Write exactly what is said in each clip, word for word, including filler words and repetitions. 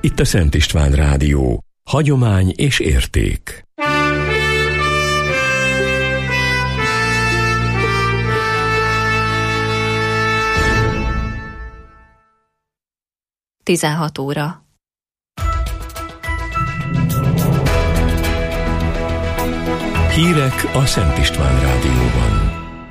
Itt a Szent István Rádió. Hagyomány és érték. tizenhat óra. Hírek a Szent István Rádióban.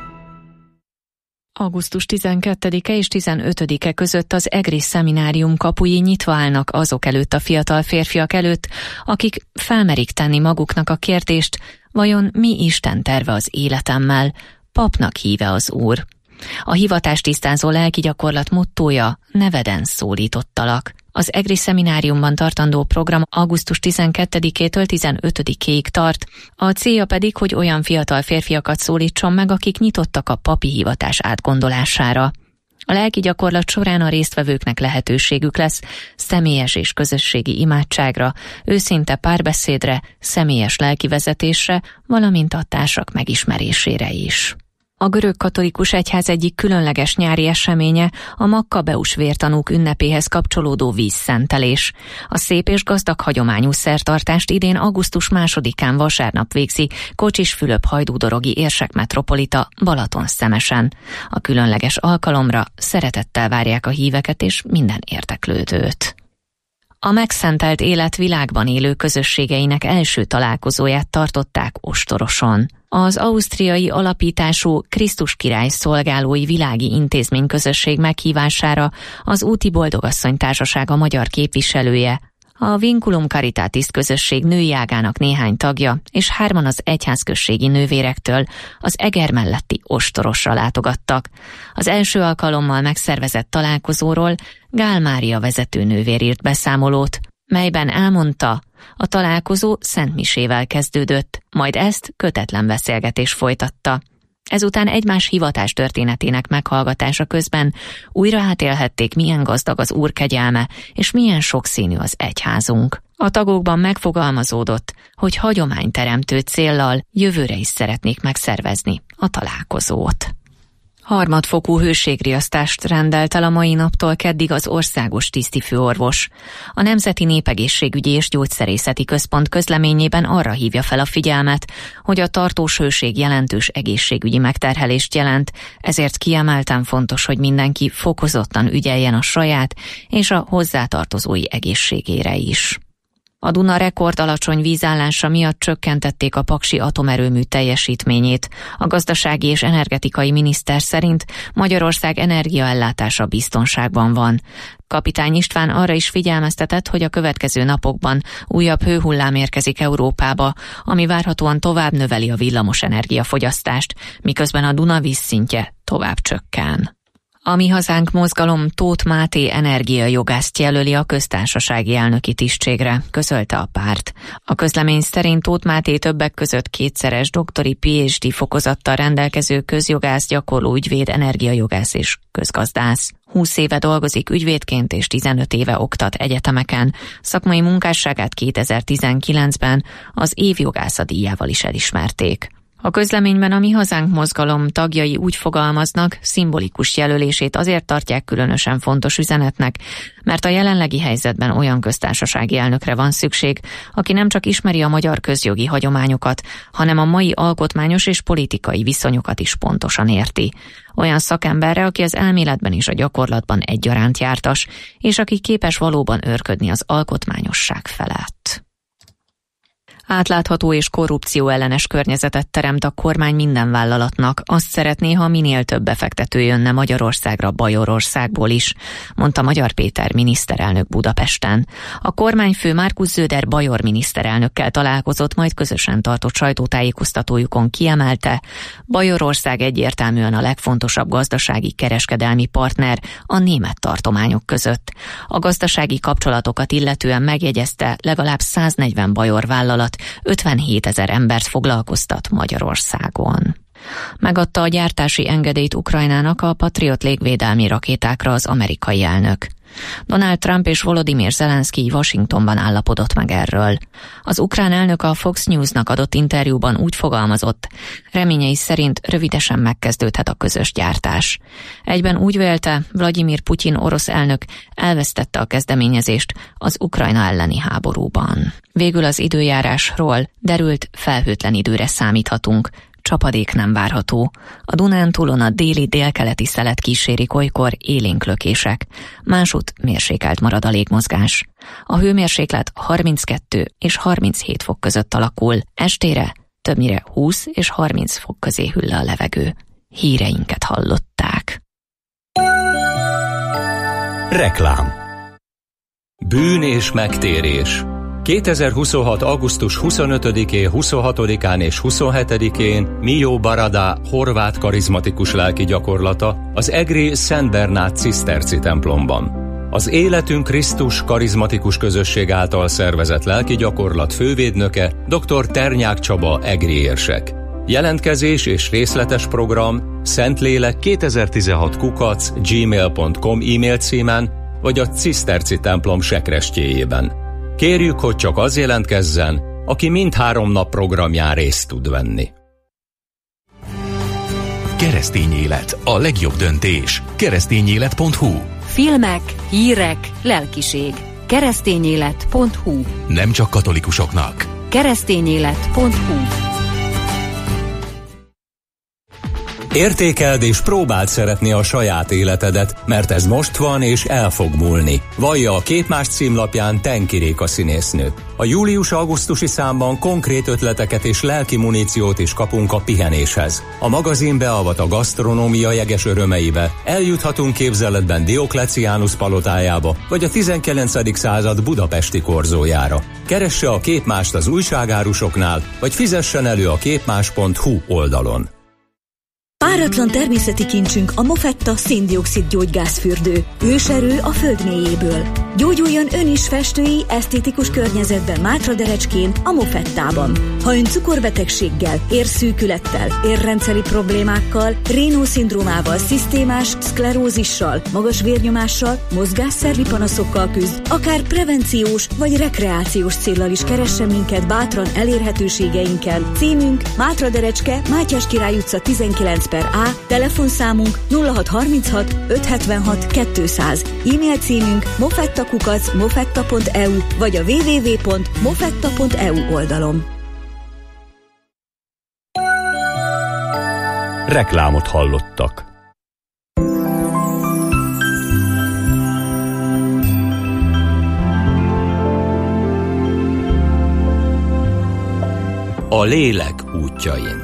augusztus tizenkettedike és tizenötödike között az EGRI szeminárium kapui nyitva állnak azok előtt a fiatal férfiak előtt, akik felmerik tenni maguknak a kérdést, vajon mi Isten terve az életemmel, papnak híve az Úr. A hivatást tisztázó lelki gyakorlat mottója: neveden szólítottalak. Az EGRI szemináriumban tartandó program augusztus tizenkettedikétől tizenötödikéig tart, a célja pedig, hogy olyan fiatal férfiakat szólítson meg, akik nyitottak a papi hivatás átgondolására. A lelki gyakorlat során a résztvevőknek lehetőségük lesz személyes és közösségi imádságra, őszinte párbeszédre, személyes lelkivezetésre, valamint a társak megismerésére is. A görög-katolikus egyház egyik különleges nyári eseménye a makkabeus vértanúk ünnepéhez kapcsolódó vízszentelés. A szép és gazdag hagyományú szertartást idén augusztus másodikán vasárnap végzi Kocsis Fülöp hajdúdorogi érsek metropolita Balatonszemesen. A különleges alkalomra szeretettel várják a híveket és minden érdeklődőt. A megszentelt élet világban élő közösségeinek első találkozóját tartották Ostoroson. Az ausztriai alapítású Krisztus Király Szolgálói Világi Intézményközösség meghívására az Úti Boldogasszony Társasága magyar képviselője, a Vinculum Caritatis közösség női ágának néhány tagja és hárman az egyházközségi nővérektől az Eger melletti Ostorosra látogattak. Az első alkalommal megszervezett találkozóról Gál Mária vezetőnővér írt beszámolót, melyben elmondta, a találkozó szentmisével kezdődött, majd ezt kötetlen beszélgetés folytatta. Ezután egymás hivatás történetének meghallgatása közben újra átélhették, milyen gazdag az Úr kegyelme, és milyen sokszínű az egyházunk. A tagokban megfogalmazódott, hogy hagyományteremtő céllal jövőre is szeretnék megszervezni a találkozót. Harmadfokú hőségriasztást rendelt el a mai naptól keddig az országos tisztifőorvos. A Nemzeti Népegészségügyi és Gyógyszerészeti Központ közleményében arra hívja fel a figyelmet, hogy a tartós hőség jelentős egészségügyi megterhelést jelent, ezért kiemelten fontos, hogy mindenki fokozottan ügyeljen a saját és a hozzátartozói egészségére is. A Duna rekord alacsony vízállása miatt csökkentették a paksi atomerőmű teljesítményét. A gazdasági és energetikai miniszter szerint Magyarország energiaellátása biztonságban van. Kapitány István arra is figyelmeztetett, hogy a következő napokban újabb hőhullám érkezik Európába, ami várhatóan tovább növeli a villamos energiafogyasztást, miközben a Duna vízszintje tovább csökken. A Mi Hazánk mozgalom Tóth Máté energiajogászt jelöli a köztársasági elnöki tisztségre, közölte a párt. A közlemény szerint Tóth Máté többek között kétszeres doktori pé há dé fokozattal rendelkező közjogász, gyakorló ügyvéd, energiajogász és közgazdász. húsz éve dolgozik ügyvédként és tizenöt éve oktat egyetemeken. Szakmai munkásságát kétezer-tizenkilencben az év jogásza díjával is elismerték. A közleményben a Mi Hazánk mozgalom tagjai úgy fogalmaznak, szimbolikus jelölését azért tartják különösen fontos üzenetnek, mert a jelenlegi helyzetben olyan köztársasági elnökre van szükség, aki nem csak ismeri a magyar közjogi hagyományokat, hanem a mai alkotmányos és politikai viszonyokat is pontosan érti. Olyan szakemberre, aki az elméletben és a gyakorlatban egyaránt jártas, és aki képes valóban őrködni az alkotmányosság felett. Átlátható és korrupció ellenes környezetet teremt a kormány minden vállalatnak. Azt szeretné, ha minél több befektető jönne Magyarországra Bajorországból is, mondta Magyar Péter miniszterelnök Budapesten. A kormányfő Márkusz Zöder bajor miniszterelnökkel találkozott, majd közösen tartott sajtótájékoztatójukon kiemelte, Bajorország egyértelműen a legfontosabb gazdasági kereskedelmi partner a német tartományok között. A gazdasági kapcsolatokat illetően megjegyezte, legalább száznegyven bajor vállalat ötvenhétezer embert foglalkoztat Magyarországon. Megadta a gyártási engedélyt Ukrajnának a Patriot légvédelmi rakétákra az amerikai elnök. Donald Trump és Volodymyr Zelenszkij Washingtonban állapodott meg erről. Az ukrán elnök a Fox Newsnak adott interjúban úgy fogalmazott, reményei szerint rövidesen megkezdődhet a közös gyártás. Egyben úgy vélte, Vladimir Putyin orosz elnök elvesztette a kezdeményezést az Ukrajna elleni háborúban. Végül az időjárásról derült, felhőtlen időre számíthatunk, csapadék nem várható. A Dunántúlon a déli délkeleti szelet kísérik olykor élénk lökések. Másút mérsékelt marad a légmozgás. A hőmérséklet harminckettő és harminchét fok között alakul. Estére többnyire húsz és harminc fok közé hűl a levegő. Híreinket hallották. Reklám. Bűn és megtérés. kétezer-huszonhat. augusztus huszonötödikén, huszonhatodikán és huszonhetedikén Mio Barada horvát karizmatikus lelki gyakorlata az egri Szent Bernát ciszterci templomban. Az Életünk Krisztus karizmatikus közösség által szervezett lelki gyakorlat fővédnöke dr. Ternyák Csaba egri érsek. Jelentkezés és részletes program Szentlélek kétezer-tizenhat kukac gmail pont com e-mail címen vagy a ciszterci templom sekrestjéjében. Kérjük, hogy csak az jelentkezzen, aki mindhárom nap programján részt tud venni. Keresztény élet, a legjobb döntés. keresztényélet pont hu. Filmek, hírek, lelkiség. keresztényélet pont hu. Nem csak katolikusoknak. keresztényélet pont hu. Értékeld és próbáld szeretni a saját életedet, mert ez most van és el fog múlni. Vallja a Képmás címlapján Tenki Réka színésznő. A július-augusztusi számban konkrét ötleteket és lelki muníciót is kapunk a pihenéshez. A magazin beavat a gasztronómia jeges örömeibe. Eljuthatunk képzeletben Diokleciánus palotájába, vagy a tizenkilencedik század budapesti korzójára. Keresse a Képmást az újságárusoknál, vagy fizessen elő a képmás pont hu oldalon. Páratlan természeti kincsünk a Mofetta szén-dioxid gyógygázfürdő. Őserő a föld mélyéből. Gyógyuljon ön is festői, esztétikus környezetben Mátraderecskén, a Mofettában. Ha ön cukorbetegséggel, érszűkülettel, érrendszeri problémákkal, Raynaud-szindrómával, szisztémás szklerózissal, magas vérnyomással, mozgásszervi panaszokkal küzd, akár prevenciós vagy rekreációs céllal is keressen minket bátran elérhetőségeinken. Címünk Mátraderecske, Mátyás Király utca tizenkilenc per A, telefonszámunk nulla hat harminchat ötszázhetvenhat kétszáz, e-mail címünk mofettakukac mofetta pont e u vagy a double-u double-u double-u pont mofetta pont e u oldalon. Reklámot hallottak. A lélek útjain.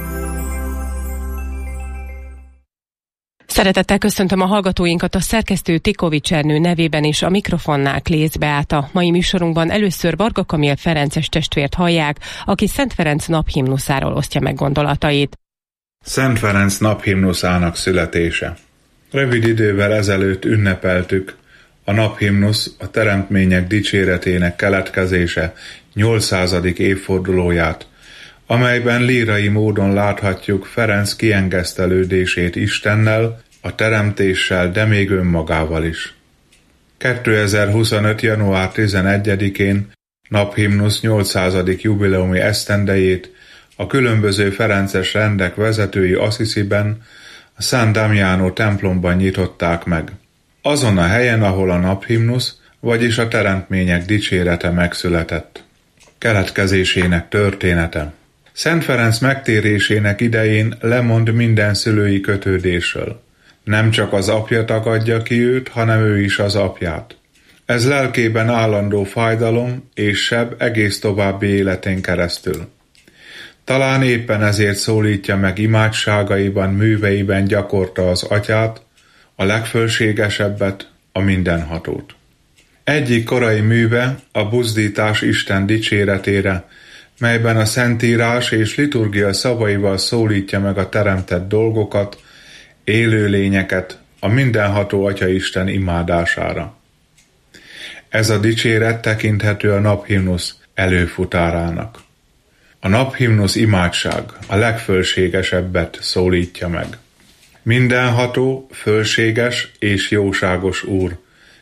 Szeretettel köszöntöm a hallgatóinkat, a szerkesztő Tikovics Ernő nevében is, a mikrofonnál Klész Beáta. Mai műsorunkban először Varga Kamil Ferences testvért hallják, aki Szent Ferenc naphimnuszáról osztja meg gondolatait. Szent Ferenc naphimnuszának születése. Rövid idővel ezelőtt ünnepeltük a naphimnusz, a teremtmények dicséretének keletkezése nyolcszázadik évfordulóját, amelyben lírai módon láthatjuk Ferenc kiengesztelődését Istennel, a teremtéssel, de még önmagával is. kétezer-huszonöt. január tizenegyedikén naphimnusz nyolcszázadik jubileumi esztendejét a különböző ferences rendek vezetői Assisiben, a San Damiano templomban nyitották meg. Azon a helyen, ahol a naphimnusz, vagyis a teremtmények dicsérete megszületett. Keletkezésének története. Szent Ferenc megtérésének idején lemond minden szülői kötődésről. Nem csak az apja tagadja ki őt, hanem ő is az apját. Ez lelkében állandó fájdalom és seb egész további életén keresztül. Talán éppen ezért szólítja meg imádságaiban, műveiben gyakorta az atyát, a legfölségesebbet, a mindenhatót. Egyik korai műve a buzdítás Isten dicséretére, melyben a Szentírás és liturgia szavaival szólítja meg a teremtett dolgokat, élő lényeket a mindenható Atyaisten imádására. Ez a dicséret tekinthető a naphimnusz előfutárának. A naphimnusz imádság a legfölségesebbet szólítja meg. Mindenható, fölséges és jóságos Úr,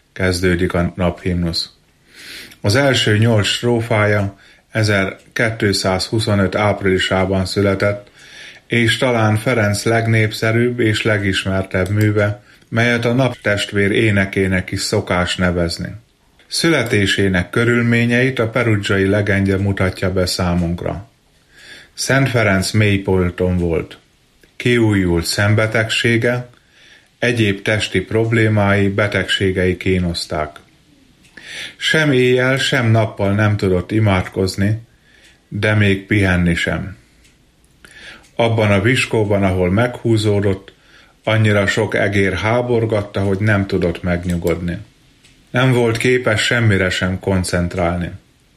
kezdődik a naphimnusz. Az első nyolc strófája ezerkétszázhuszonöt áprilisában született, és talán Ferenc legnépszerűbb és legismertebb műve, melyet a naptestvér énekének is szokás nevezni. Születésének körülményeit a perugiai legendje mutatja be számunkra. Szent Ferenc mélypolton volt. Kiújult szembetegsége, egyéb testi problémái, betegségei kínozták. Sem éjjel, sem nappal nem tudott imádkozni, de még pihenni sem. Abban a viskóban, ahol meghúzódott, annyira sok egér háborgatta, hogy nem tudott megnyugodni. Nem volt képes semmire sem koncentrálni.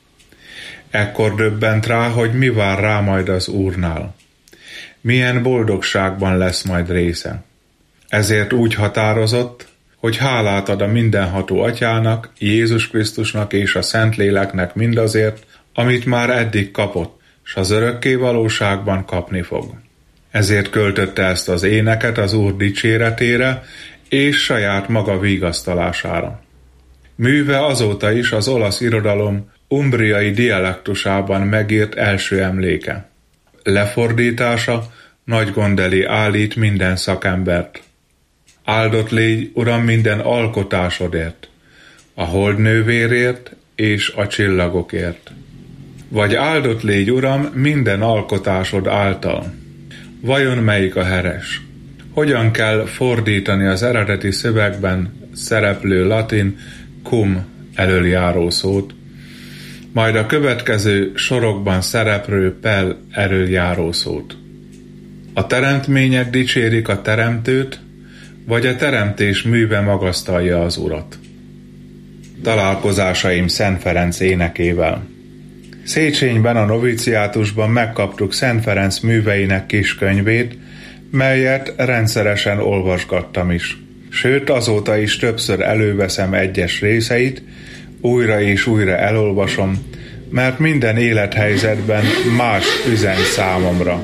Ekkor döbbent rá, hogy mi vár rá majd az Úrnál. Milyen boldogságban lesz majd része. Ezért úgy határozott, hogy hálát ad a mindenható Atyának, Jézus Krisztusnak és a Szentléleknek mindazért, amit már eddig kapott, s az örökké valóságban kapni fog. Ezért költötte ezt az éneket az Úr dicséretére és saját maga vigasztalására. Műve azóta is az olasz irodalom umbriai dialektusában megírt első emléke. Lefordítása nagy gond elé állít minden szakembert. Áldott légy, Uram, minden alkotásodért, a holdnővérért és a csillagokért. Vagy áldott légy, Uram, minden alkotásod által. Vajon melyik a heres? Hogyan kell fordítani az eredeti szövegben szereplő latin cum elöljáró szót, majd a következő sorokban szereplő pel elöljáró szót? A teremtmények dicsérik a teremtőt, vagy a teremtés műve magasztalja az Urat? Találkozásaim Szent Ferenc énekével. Széchenyben a noviciátusban megkaptuk Szent Ferenc műveinek kis könyvét, melyet rendszeresen olvasgattam is. Sőt, azóta is többször előveszem egyes részeit, újra és újra elolvasom, mert minden élethelyzetben más üzen számomra.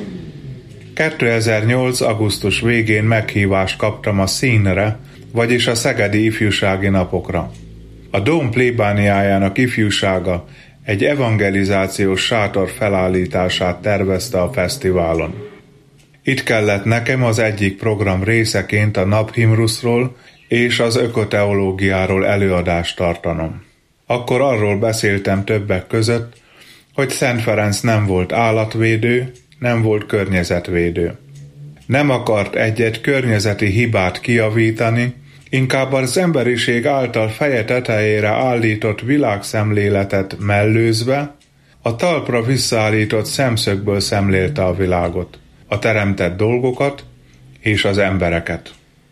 kétezer-nyolc. augusztus végén meghívást kaptam a színre, vagyis a Szegedi Ifjúsági Napokra. A Dóm plébániájának ifjúsága egy evangelizációs sátor felállítását tervezte a fesztiválon. Itt kellett nekem az egyik program részeként a naphimnuszról és az ökoteológiáról előadást tartanom. Akkor arról beszéltem többek között, hogy Szent Ferenc nem volt állatvédő, nem volt környezetvédő. Nem akart egy-egy környezeti hibát kijavítani, inkább az emberiség által feje tetejére állított világszemléletet mellőzve, a talpra visszaállított szemszögből szemlélte a világot, a teremtett dolgokat és az embereket.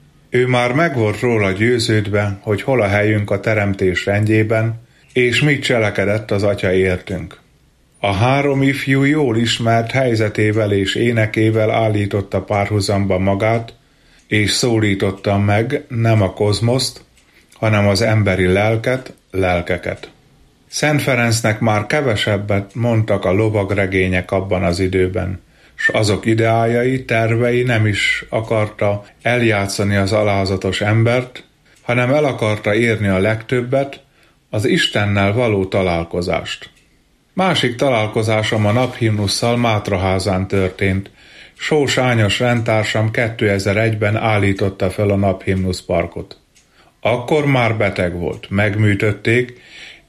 Ő már meg volt róla győződve, hogy hol a helyünk a teremtés rendjében, és mit cselekedett az Atya értünk. A három ifjú jól ismert helyzetével és énekével állította párhuzamba magát, és szólította meg nem a kozmoszt, hanem az emberi lelket, lelkeket. Szent Ferencnek már kevesebbet mondtak a lovagregények abban az időben, s azok ideájai, tervei nem is akarta eljátszani az alázatos embert, hanem el akarta érni a legtöbbet, az Istennel való találkozást. Másik találkozásom a naphimnusszal Mátraházán történt. Sós Ányos rendtársam kétezer-egyben állította fel a naphimnusz parkot. Akkor már beteg volt, megműtötték,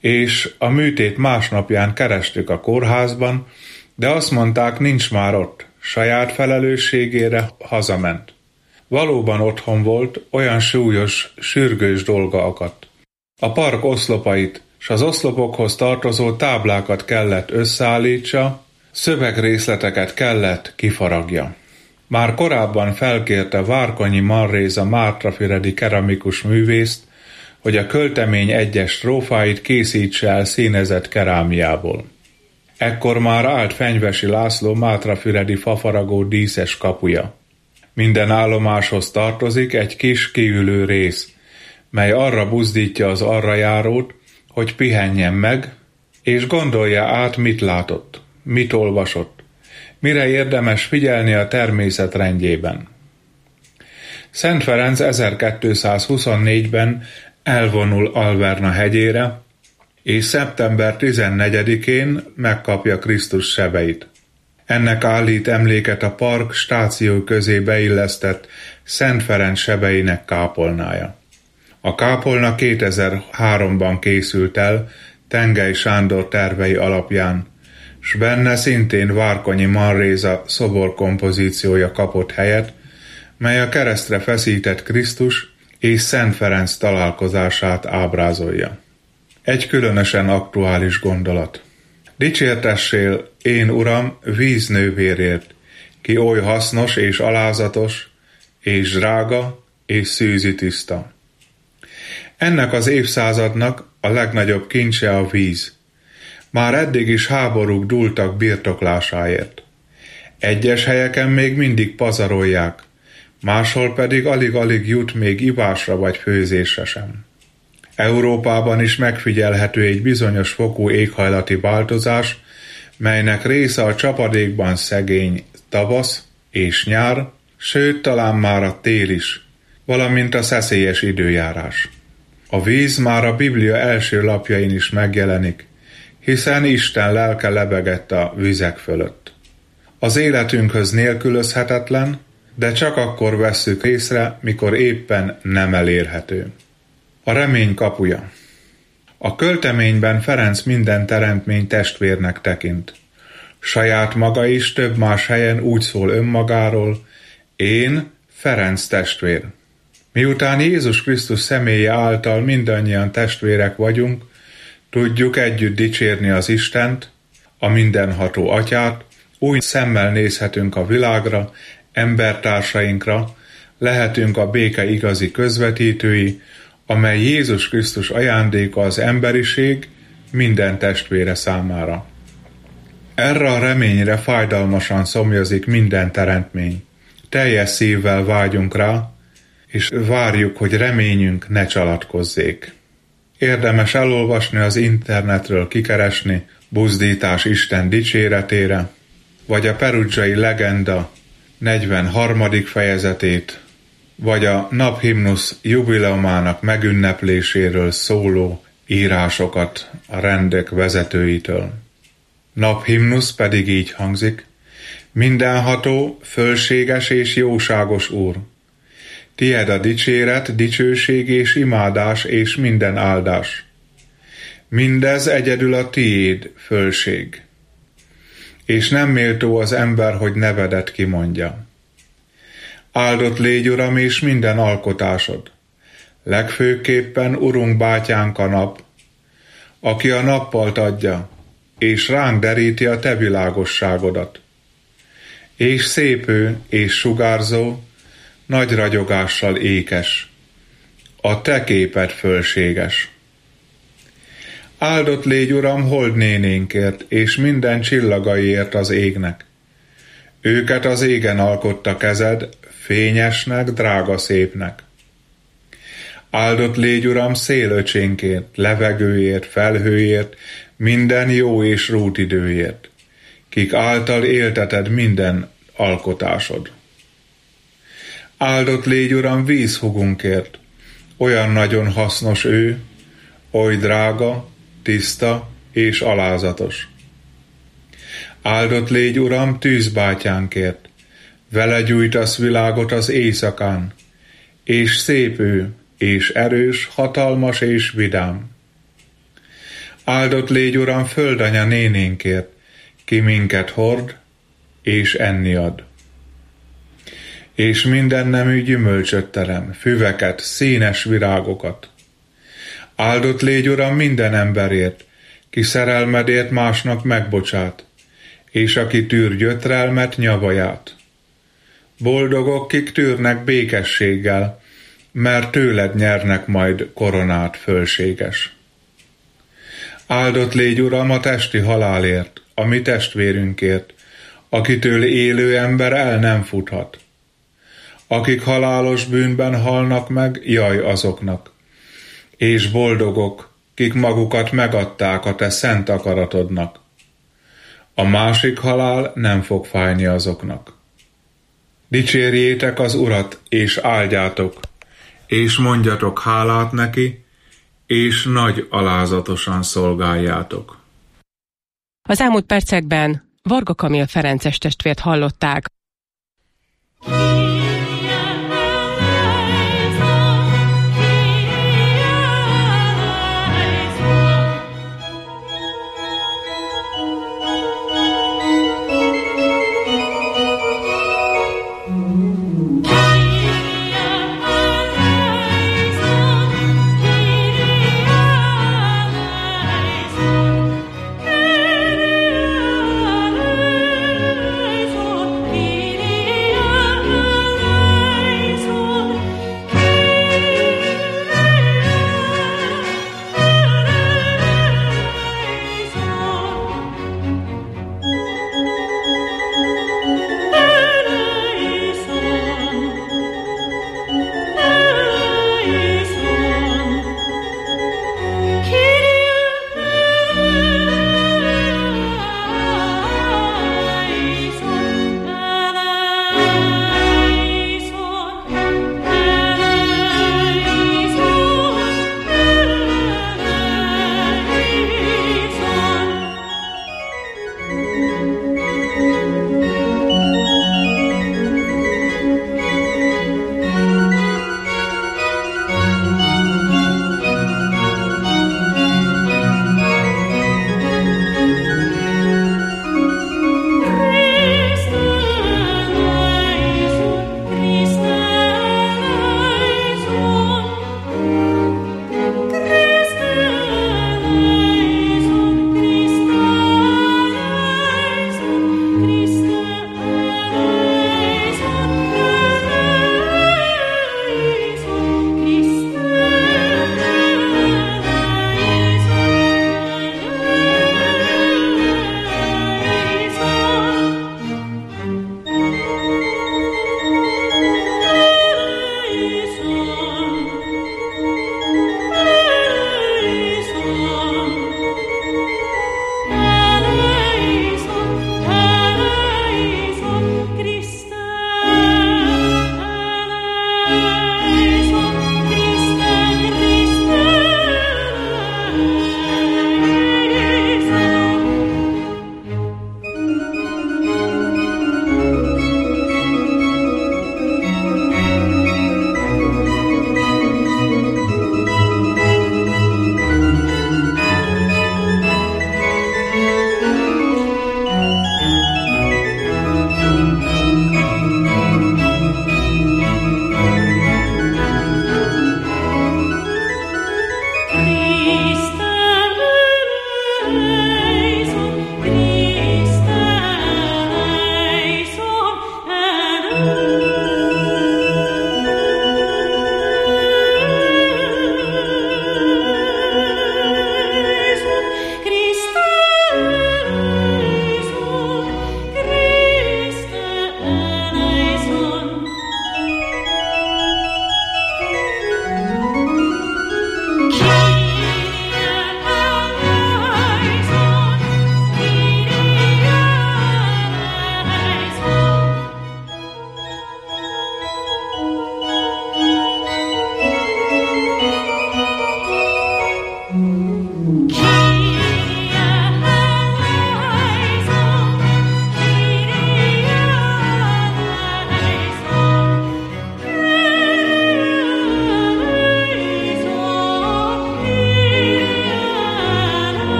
és a műtét másnapján kerestük a kórházban, de azt mondták, nincs már ott, saját felelősségére hazament. Valóban otthon volt, olyan súlyos, sürgős dolga akadt. A park oszlopait s az oszlopokhoz tartozó táblákat kellett összeállítsa, szövegrészleteket kellett kifaragja. Már korábban felkérte Várkonyi Marréza Mátrafüredi keramikus művészt, hogy a költemény egyes strófáit készítse el színezett kerámiából. Ekkor már állt Fenyvesi László mátrafüredi fafaragó díszes kapuja. Minden állomáshoz tartozik egy kis kiülő rész, mely arra buzdítja az arrajárót, hogy pihenjen meg, és gondolja át, mit látott, mit olvasott, mire érdemes figyelni a természet rendjében. Szent Ferenc ezerkétszázhuszonnégyben elvonul Alverna hegyére, és szeptember tizennegyedikén megkapja Krisztus sebeit. Ennek állít emléket a park stáció közé beillesztett Szent Ferenc sebeinek kápolnája. A kápolna kétezer-háromban készült el Tengely Sándor tervei alapján, s benne szintén Várkonyi Manréza szoborkompozíciója kapott helyet, mely a keresztre feszített Krisztus és Szent Ferenc találkozását ábrázolja. Egy különösen aktuális gondolat. Dicsértessél, én Uram, víznővérért, ki oly hasznos és alázatos, és drága, és szűzi tiszta. Ennek az évszázadnak a legnagyobb kincse a víz. Már eddig is háborúk dúltak birtoklásáért. Egyes helyeken még mindig pazarolják, máshol pedig alig-alig jut még ivásra vagy főzésre sem. Európában is megfigyelhető egy bizonyos fokú éghajlati változás, melynek része a csapadékban szegény tavasz és nyár, sőt talán már a tél is, valamint a szeszélyes időjárás. A víz már a Biblia első lapjain is megjelenik, hiszen Isten lelke lebegett a vizek fölött. Az életünkhöz nélkülözhetetlen, de csak akkor vesszük észre, mikor éppen nem elérhető. A remény kapuja. A költeményben Ferenc minden teremtmény testvérnek tekint. Saját maga is több más helyen úgy szól önmagáról, én Ferenc testvér. Miután Jézus Krisztus személye által mindannyian testvérek vagyunk, tudjuk együtt dicsérni az Istent, a mindenható Atyát, új szemmel nézhetünk a világra, embertársainkra, lehetünk a béke igazi közvetítői, amely Jézus Krisztus ajándéka az emberiség minden testvére számára. Erre a reményre fájdalmasan szomjazik minden teremtmény. Teljes szívvel vágyunk rá, és várjuk, hogy reményünk ne csalatkozzék. Érdemes elolvasni az internetről, kikeresni Buzdítás Isten dicséretére, vagy a perudzsai legenda negyvenharmadik fejezetét, vagy a naphimnusz jubileumának megünnepléséről szóló írásokat a rendek vezetőitől. Naphimnusz pedig így hangzik: mindenható, fölséges és jóságos Úr, tied a dicséret, dicsőség és imádás és minden áldás. Mindez egyedül a tiéd, fölség. És nem méltó az ember, hogy nevedet kimondja. Áldott légy, Uram, és minden alkotásod. Legfőképpen, Urunk, bátyánk a nap, aki a nappalt adja, és ránk deríti a te világosságodat. És szép ő, és sugárzó, nagy ragyogással ékes. A te képed fölséges. Áldott légy, Uram, holdnénénkért, és minden csillagaiért az égnek. Őket az égen alkotta kezed, fényesnek, drága szépnek. Áldott légy, Uram, szélöcsénkért, levegőért, felhőért, minden jó és rútidőért, kik által élteted minden alkotásod. Áldott légy, Uram, vízhugunkért, olyan nagyon hasznos ő, oly drága, tiszta és alázatos. Áldott légy, Uram, tűzbátyánkért, vele gyújtasz világot az éjszakán, és szép ő, és erős, hatalmas és vidám. Áldott légy, Uram, földanya nénénkért, ki minket hord, és enni ad. És minden nemű gyümölcsöt terem, füveket, színes virágokat. Áldott légy, Uram, minden emberért, ki szerelmedért másnak megbocsát, és aki tűr gyötrelmet, nyavaját. Boldogok, kik tűrnek békességgel, mert tőled nyernek majd koronát, fölséges. Áldott légy, Uram, a testi halálért, a mi testvérünkért, akitől élő ember el nem futhat. Akik halálos bűnben halnak meg, jaj azoknak. És boldogok, kik magukat megadták a te szent akaratodnak. A másik halál nem fog fájni azoknak. Dicsérjétek az Urat, és áldjátok, és mondjatok hálát neki, és nagy alázatosan szolgáljátok. Az elmúlt percekben Varga Kamil Ferences testvért hallották. Kyrie eleison, Kyrie eleison.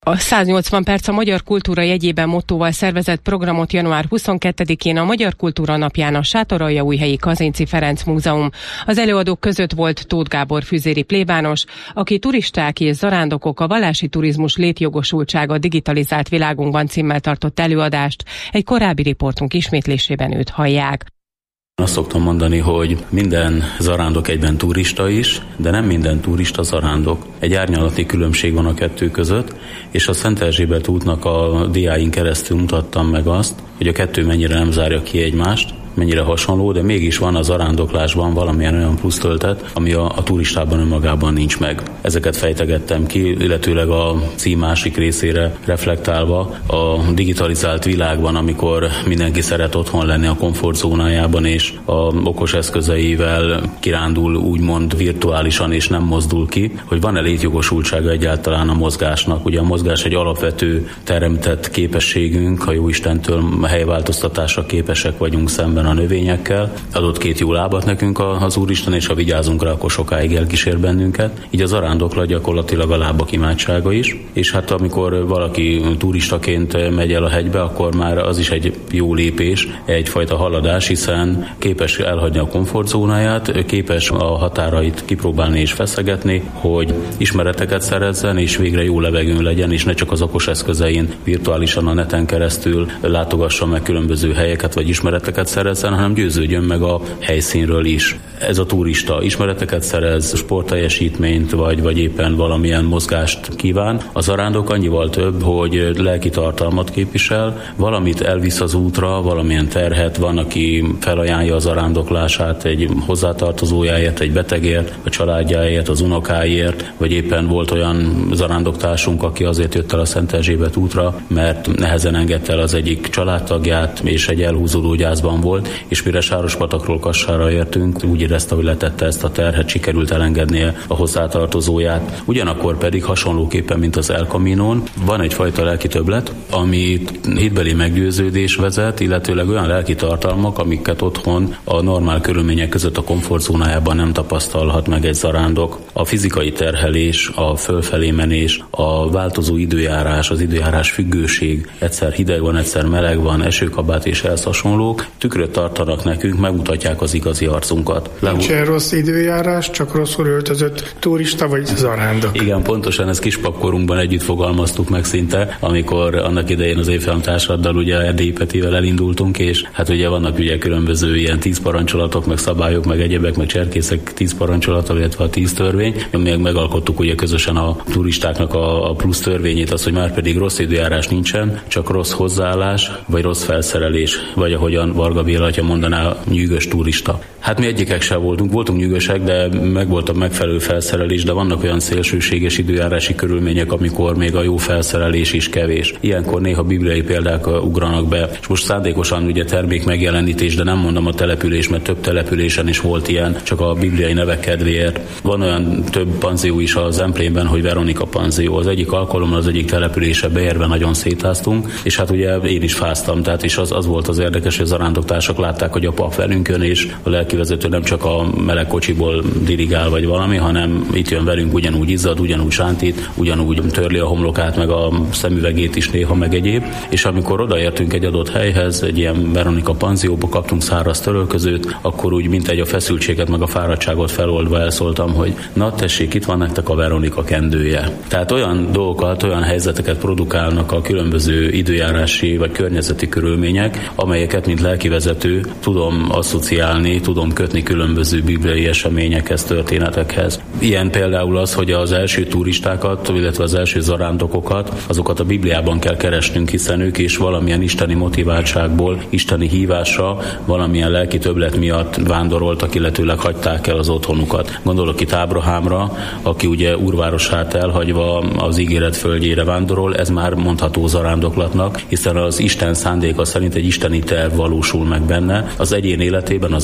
A száznyolcvan perc a Magyar Kultúra jegyében mottóval szervezett programot január huszonkettedikén a Magyar Kultúra napján a Sátoraljaújhelyi Kazinczy Ferenc Múzeum. Az előadók között volt Tóth Gábor füzéri plébános, aki Turisták és zarándokok, a vallási turizmus létjogosultsága digitalizált világunkban címmel tartott előadást. Egy korábbi riportunk ismétlésében őt hallják. Azt szoktam mondani, hogy minden zarándok egyben turista is, de nem minden turista zarándok. Egy árnyalati különbség van a kettő között, és a Szent Erzsébet útnak a diáin keresztül mutattam meg azt, hogy a kettő mennyire nem zárja ki egymást, mennyire hasonló, de mégis van a zarándoklásban valamilyen olyan plusz töltet, ami a, a turistában önmagában nincs meg. Ezeket fejtegettem ki, illetőleg a cím másik részére reflektálva a digitalizált világban, amikor mindenki szeret otthon lenni a komfortzónájában, és a okos eszközeivel kirándul úgymond virtuálisan, és nem mozdul ki, hogy van-e létjogosultsága egyáltalán a mozgásnak. Ugye a mozgás egy alapvető teremtett képességünk, a Jóistentől helyváltoztatásra képesek vagyunk szemben a növényekkel, adott két jó lábat nekünk az Úristen, és ha vigyázunk rá, akkor sokáig elkísér bennünket. Így az zarándoklat gyakorlatilag a lábak imádsága is, és hát amikor valaki turistaként megy el a hegybe, akkor már az is egy jó lépés, egyfajta haladás, hiszen képes elhagyni a komfortzónáját, képes a határait kipróbálni és feszegetni, hogy ismereteket szerezzen, és végre jó levegőn legyen, és ne csak az okos eszközein virtuálisan a neten keresztül látogassa meg különböző helyeket, vagy ismereteket szerezzen, hanem győződjön meg a helyszínről is. Ez a turista ismereteket szerez, sportteljesítményt, vagy, vagy éppen valamilyen mozgást kíván. A zarándok annyival több, hogy lelki tartalmat képvisel, valamit elvisz az útra, valamilyen terhet, van, aki felajánlja a zarándoklását egy hozzátartozójáért, egy betegért, a családjáért, az unokáért, vagy éppen volt olyan zarándoktársunk, aki azért jött el a Szent Erzsébet útra, mert nehezen engedte el az egyik családtagját, és egy elhúzódó gyászban volt, és mire Sárospatakról Kassára értünk, úgy érezte, hogy letette ezt a terhet, sikerült elengednie a hozzátartozóját. Ugyanakkor pedig hasonlóképpen, mint az El Caminon, van egyfajta lelki többlet, amit hitbeli meggyőződés vezet, illetőleg olyan lelki tartalmak, amiket otthon a normál körülmények között a komfortzónájában nem tapasztalhat meg egy zarándok. A fizikai terhelés, a fölfelé menés, a változó időjárás, az időjárás függőség, egyszer hideg van, egyszer meleg van, esőkabát és ehhez hasonlók, tükröt tartanak nekünk, megmutatják az igazi arcunkat. Nincsen rossz időjárás, csak rosszul öltözött turista vagy zarándok. Igen, pontosan ezt kispapkorunkban együtt fogalmaztuk meg szinte, amikor annak idején az évfolyam társaddal ugye Erdélyi Petivel elindultunk, és hát ugye vannak ugye különböző ilyen tíz parancsolatok, meg szabályok, meg egyebek, meg cserkészek tíz parancsolat, illetve a tíz törvény. Még megalkottuk ugye közösen a turistáknak a, a plusz törvényét, az, hogy már pedig rossz időjárás nincsen, csak rossz hozzáállás, vagy rossz felszerelés, vagy ahogyan Varga Béla atya mondaná, nyűgös turista. Hát mi egyikek sem voltunk, voltunk nyűgösek, de meg volt a megfelelő felszerelés, de vannak olyan szélsőséges időjárási körülmények, amikor még a jó felszerelés is kevés. Ilyenkor néha bibliai példák ugranak be, és most szándékosan ugye termék megjelenítés, de nem mondom a település, mert több településen is volt ilyen, csak a bibliai nevek kedvéért. Van olyan több panzió is az Emplénben, hogy Veronika panzió. Az egyik alkalommal az egyik településre beérve nagyon szétáztunk, és hát ugye én is fáztam, tehát is az, az volt az érdekes, hogy az zarándoktársak látták, hogy a pap velünk jön, és a lelkivezető nem csak a meleg kocsiból dirigál vagy valami, hanem itt jön velünk, ugyanúgy izzad, ugyanúgy sántít, ugyanúgy törli a homlokát, meg a szemüvegét is néha, meg egyéb. És amikor odaértünk egy adott helyhez, egy ilyen Veronika panzióba, kaptunk száraz törölközőt, akkor úgy mint egy a feszültséget, meg a fáradtságot feloldva elszóltam, hogy na tessék, itt van nektek a Veronika kendője. Tehát olyan dolgokat, olyan helyzeteket produkálnak a különböző időjárási vagy környezeti körülmények, amelyeket mint lelkivezető tudom asszociálni, tudom kötni különböző bibliai eseményekhez, történetekhez. Ilyen például az, hogy az első turistákat, illetve az első zarándokokat, azokat a Bibliában kell keresnünk, hiszen ők is valamilyen isteni motiváltságból, isteni hívásra, valamilyen lelki többlet miatt vándoroltak, illetőleg hagyták el az otthonukat. Gondolok itt Ábrahámra, aki ugye úrvárosát elhagyva az ígéret földjére vándorol, ez már mondható zarándoklatnak, hiszen az Isten szándéka szerint egy isteni terv valósul meg benne. Az egyén életében a zarándoklat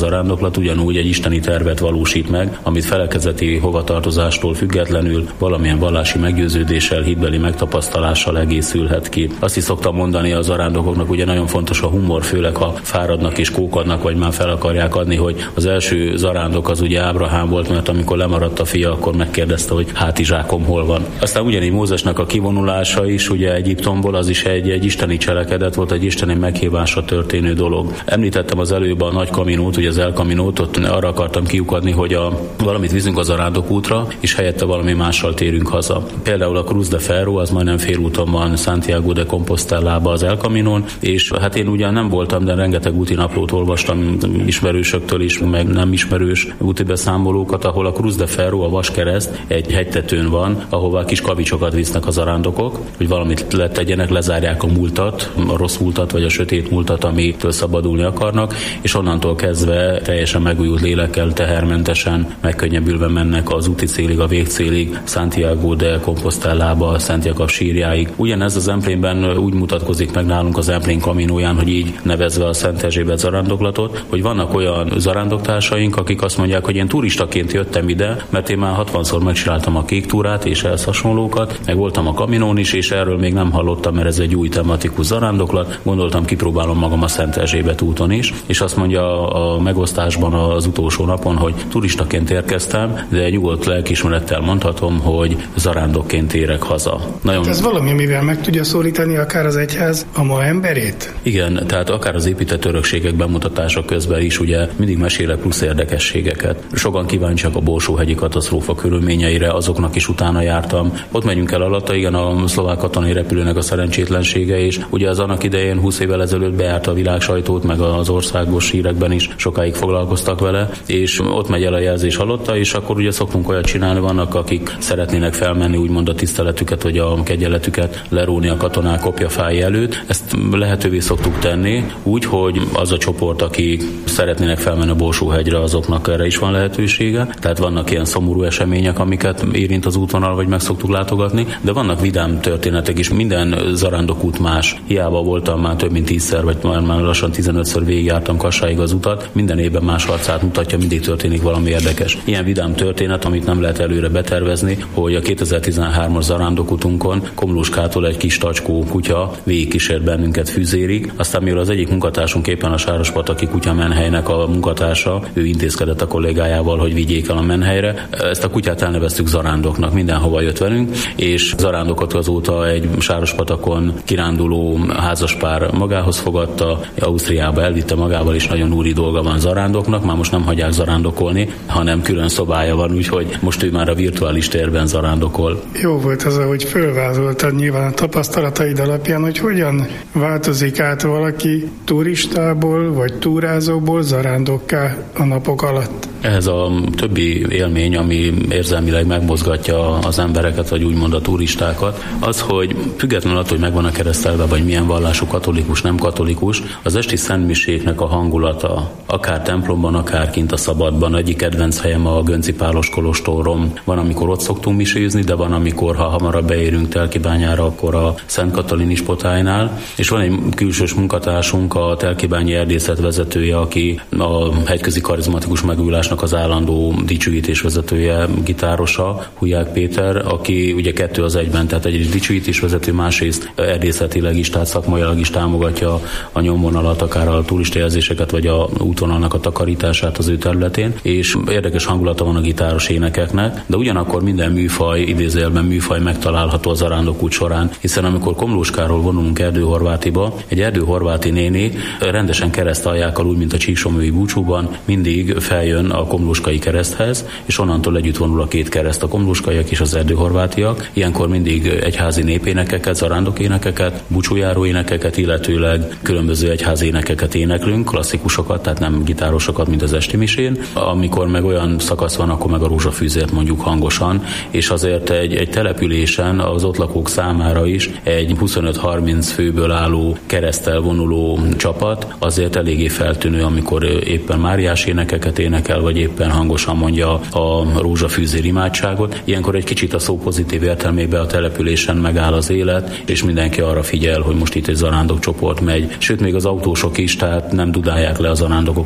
zarándoklat ugyanúgy egy isteni tervet valósít meg, amit felekezeti hovatartozástól függetlenül valamilyen vallási meggyőződéssel, hitbeli megtapasztalással egészülhet ki. Azt is szoktam mondani a zarándokoknak, ugye nagyon fontos a humor, főleg ha fáradnak és kókadnak, vagy már fel akarják adni, hogy az első zarándok az ugye Ábrahám volt, mert amikor lemaradt a fia, akkor megkérdezte, hogy hátizsákom hol van. Aztán ugyanígy Mózesnek a kivonulása is ugye Egyiptomból, az is egy, egy isteni cselekedet volt, egy isteni meghívásra történő dolog. Említettem az előbb a nagy kaminót, ugye az El Caminót, ott arra akartam kiukadni, hogy a, valamit viszünk az zarándok útra, és helyette valami mással térünk haza. Például a Cruz de Ferro, az majdnem félúton van Santiago de Compostelába az El Caminón, és hát én ugyan nem voltam, de rengeteg úti naplót olvastam ismerősöktől is, meg nem ismerős úti beszámolókat, ahol a Cruz de Ferro, a vaskereszt egy hegytetőn van, ahová kis kavicsokat visznek a zarándokok, hogy valamit letegyenek, lezárják a múltat, a rossz múltat, vagy a sötét múltat, amitől szabadulni akarnak, és onnantól kezdve teljesen megújult lélekkel, tehermentesen, megkönnyebbülve mennek az úti célig, a végcélig, Santiago de Compostelába, Szent Jakab sírjáig. Ugyanez az Emplénben úgy mutatkozik meg nálunk az Emplén kaminóján, hogy így nevezve a Szent Erzsébet zarándoklatot, hogy vannak olyan zarándoktársaink, akik azt mondják, hogy én turistaként jöttem ide, mert én már hatvanszor megcsináltam a kék túrát és ehhez hasonlókat, meg voltam a kaminón is, és erről még nem hallottam, mert ez egy új tematikus zarándoklat. Gondoltam, kipróbálom magam a Szent Erzsébet úton is, és azt mondja a megosztásban az utolsó napon, hogy turistaként érkeztem, de nyugodt lelkiismerettel mondhatom, hogy zarándokként érek haza. Nagyon... Ez valami, mivel meg tudja szólítani akár az egyház a ma emberét? Igen, tehát akár az épített örökségek bemutatása közben is ugye mindig mesélek plusz érdekességeket. Sokan kíváncsiak a Borsóhegyi katasztrófa körülményeire, azoknak is utána jártam. Ott megyünk el alatta, igen, a szlovák katonai repülőnek a szerencsétlensége, és ugye az annak idején húsz évvel ezelőtt bejárt a világ sajtót, meg az országos hírekben is sokáig foglalkoztak vele, és ott megy el a jelzés alatta, és akkor ugye szoktunk olyat csinálni, vannak, akik szeretnének felmenni, úgymond a tiszteletüket, vagy a kegyeletüket leróni a katonák kopjafái előtt. Ezt lehetővé szoktuk tenni, úgy, hogy az a csoport, aki szeretnének felmenni a Borsóhegyre, azoknak erre is van lehetősége. Tehát vannak ilyen szomorú események, amiket érint az útvonal, vagy meg szoktuk látogatni, de vannak vidám történetek is. Minden zarándokút más. Hiába voltam már több mint tízszer, vagy már, már lassan tizenötször végigjártam Kassáig az utat, minden évben más arcát mutatja, mindig történik valami érdekes. Ilyen vidám történet, amit nem lehet előre betervezni, hogy a kétezer-tizenhármas zarándokutunkon Komlóskától egy kis tacskó kutya végigkísért bennünket Füzérig. Aztán mivel az egyik munkatársunk éppen a Sárospataki kutya menhelynek a munkatársa, ő intézkedett a kollégájával, hogy vigyék el a menhelyre. Ezt a kutyát elneveztük zarándoknak, mindenhova jött velünk, és zarándokat azóta egy Sárospatakon kiránduló házaspár magához fogadta, Ausztriába elvitte magával, és nagyon úri dolga van zarándoknak, már most nem hagyják zarándokolni, hanem külön szobája van, úgyhogy most ő már a virtuális térben zarándokol. Jó volt az, ahogy fölvázoltad nyilván a tapasztalataid alapján, hogy hogyan változik át valaki turistából vagy túrázóból zarándokká a napok alatt. Ez a többi élmény, ami érzelmileg megmozgatja az embereket, vagy úgymond a turistákat, az, hogy függetlenül attól, hogy megvan a keresztelve, vagy milyen vallású, katolikus, nem katolikus, az esti szentmiséknek a hangulata, akár templomban, akár kint a szabadban. Egyik kedvenc helyem a Gönci Pálos kolostorom. Van, amikor ott szoktunk misézni, de van, amikor, ha hamarabb beérünk Telkibányára, akkor a Szent Katalin Ispotájnál. És van egy külsős munkatársunk, a Telkibányi erdészet vezetője, aki a hegyközi karizmatikus megújulásnak az állandó dicsőítés vezetője, gitárosa, Huják Péter, aki ugye kettő az egyben, tehát egyrészt dicsőítés vezető, másrészt erdészetileg is, tehát szakmailag is támogatja a nyomvonalat, akár a turistajelzéseket, vagy a útvonalnak a takarítását az ő területén, és érdekes hangulata van a gitáros énekeknek, de ugyanakkor minden műfaj, idézőjelben műfaj megtalálható az zarándokút során, hiszen amikor Komlóskáról vonulunk Erdőhorvátiba, egy erdőhorváti néni rendesen keresztaljákkal, úgy, mint a Csíksomői búcsúban, mindig feljön a komlóskai kereszthez, és onnantól együtt vonul a két kereszt, a komlóskaiak és az erdőhorvátiak. Ilyenkor mindig egyházi népénekeket, zarándokénekeket, búcsújáró énekeket, illetőleg különböző egyházi énekeket éneklünk, klasszikusokat, tehát nem gitárosokat, mint az esti misén. Amikor meg olyan szakasz van, akkor meg a rózsafűzért mondjuk hangosan, és azért egy, egy településen az ott lakók számára is egy huszonöt-harminc főből álló kereszttel vonuló csapat azért eléggé feltűnő, amikor éppen Máriás énekeket énekel, vagy éppen hangosan mondja a rózsafűzér imádságot. Ilyenkor egy kicsit a szó pozitív értelmében a településen megáll az élet, és mindenki arra figyel, hogy most itt egy zarándokcsoport megy. Sőt, még az autósok is, tehát nem dudálják le a zarándokokat az úton,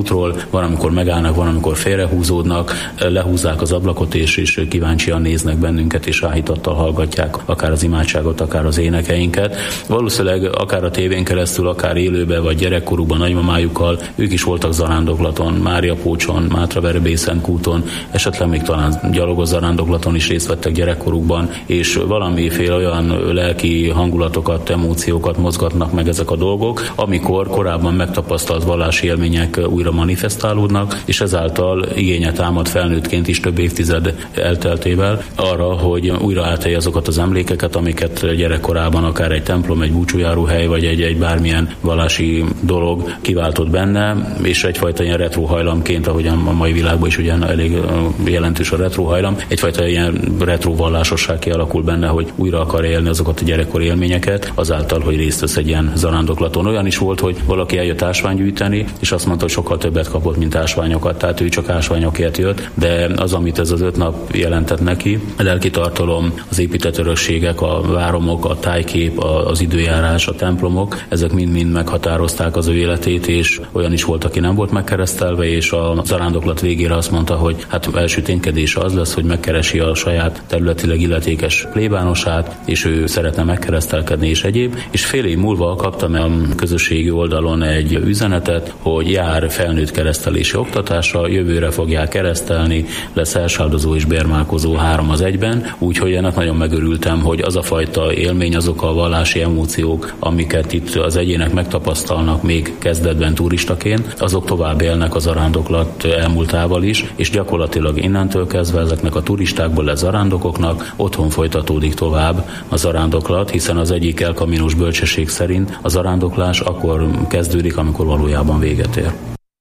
útról, van, amikor megállnak, van, amikor félrehúzódnak, lehúzzák az ablakot, és, és kíváncsian néznek bennünket, és áhítattal hallgatják akár az imádságot, akár az énekeinket. Valószínűleg akár a tévén keresztül, akár élőben, vagy gyerekkorukban nagymamájukkal, ők is voltak zarándoklaton, Máriapócson, Mátraverebészen kúton, esetleg még talán gyalogos zarándoklaton is részt vettek gyerekkorukban, és valamiféle olyan lelki hangulatokat, emóciókat mozgatnak meg ezek a dolgok, amikor korábban megtapasztalt vallási élmények újra manifestálódnak, és ezáltal igénye támad felnőttként is több évtized elteltével arra, hogy újra átélje azokat az emlékeket, amiket gyerekkorában akár egy templom, egy búcsújáróhely, vagy egy, egy bármilyen vallási dolog kiváltott benne, és egyfajta ilyen retro hajlamként, ahogyan a mai világban is ugyan elég jelentős a retro hajlam, egyfajta ilyen retro vallásosság kialakul benne, hogy újra akar élni azokat a gyerekkori élményeket, azáltal, hogy részt vesz egy ilyen zarándoklaton. Olyan is volt, hogy valaki eljött ásványt gyűjteni, és azt mondta, hogy sokkal többet kapott, mint ásványokat, tehát ő csak ásványokért jött, de az, amit ez az öt nap jelentett neki, a lelki tartalom, az épített örökségek, a váromok, a tájkép, az időjárás, a templomok, ezek mind-mind meghatározták az ő életét, és olyan is volt, aki nem volt megkeresztelve, és a zarándoklat végére azt mondta, hogy hát első ténykedése az lesz, hogy megkeresi a saját területileg illetékes plébánosát, és ő szeretne megkeresztelkedni és egyéb, és fél év múlva kaptam a közösségi oldalon egy üzenetet, hogy jár felnőtt keresztelési oktatásra, jövőre fogják keresztelni, lesz elsáldozó és bérmálkozó három az egyben, úgyhogy ennek nagyon megörültem, hogy az a fajta élmény, azok a vallási emóciók, amiket itt az egyének megtapasztalnak még kezdetben turistaként, azok tovább élnek az zarándoklat elmúltával is, és gyakorlatilag innentől kezdve ezeknek a turistákból lesz zarándokoknak otthon folytatódik tovább a zarándoklat, hiszen az egyik El Caminos bölcsesség szerint a zarándoklás akkor kezdődik, amikor valójában véget ér.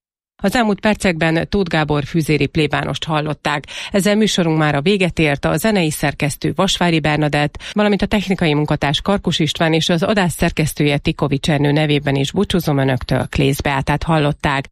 Az elmúlt percekben Tóth Gábor füzéri plébánost hallották. Ezzel műsorunk már a véget ért, a zenei szerkesztő Vasvári Bernadett, valamint a technikai munkatárs Karkus István és az adás szerkesztője Tikovics Ernő nevében is búcsúzom önöktől, Klész Beátát hallották.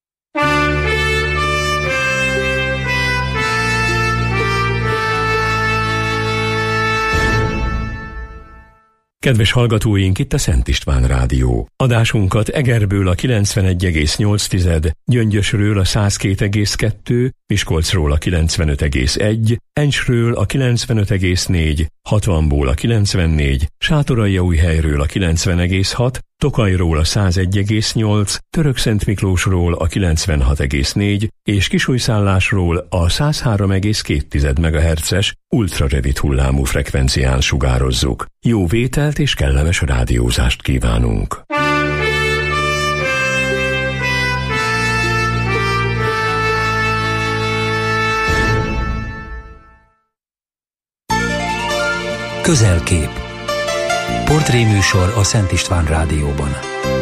Kedves hallgatóink, itt a Szent István Rádió. Adásunkat Egerből a kilencvenegy egész nyolc, Gyöngyösről a száz két egész kettő, Miskolcról a kilencvenöt egész egy, Encsről a kilencvenöt egész négy, hatvanból a kilencvennégy, Sátoraljaújhelyről a kilencven egész hat, Tokajról a száz egy egész nyolc, Törökszentmiklósról a kilencvenhat egész négy és Kisújszállásról a száz három egész két megahertzes ultrarövid hullámú frekvencián sugározzuk. Jó vételt és kellemes rádiózást kívánunk! Közelkép. Portréműsor a Szent István Rádióban.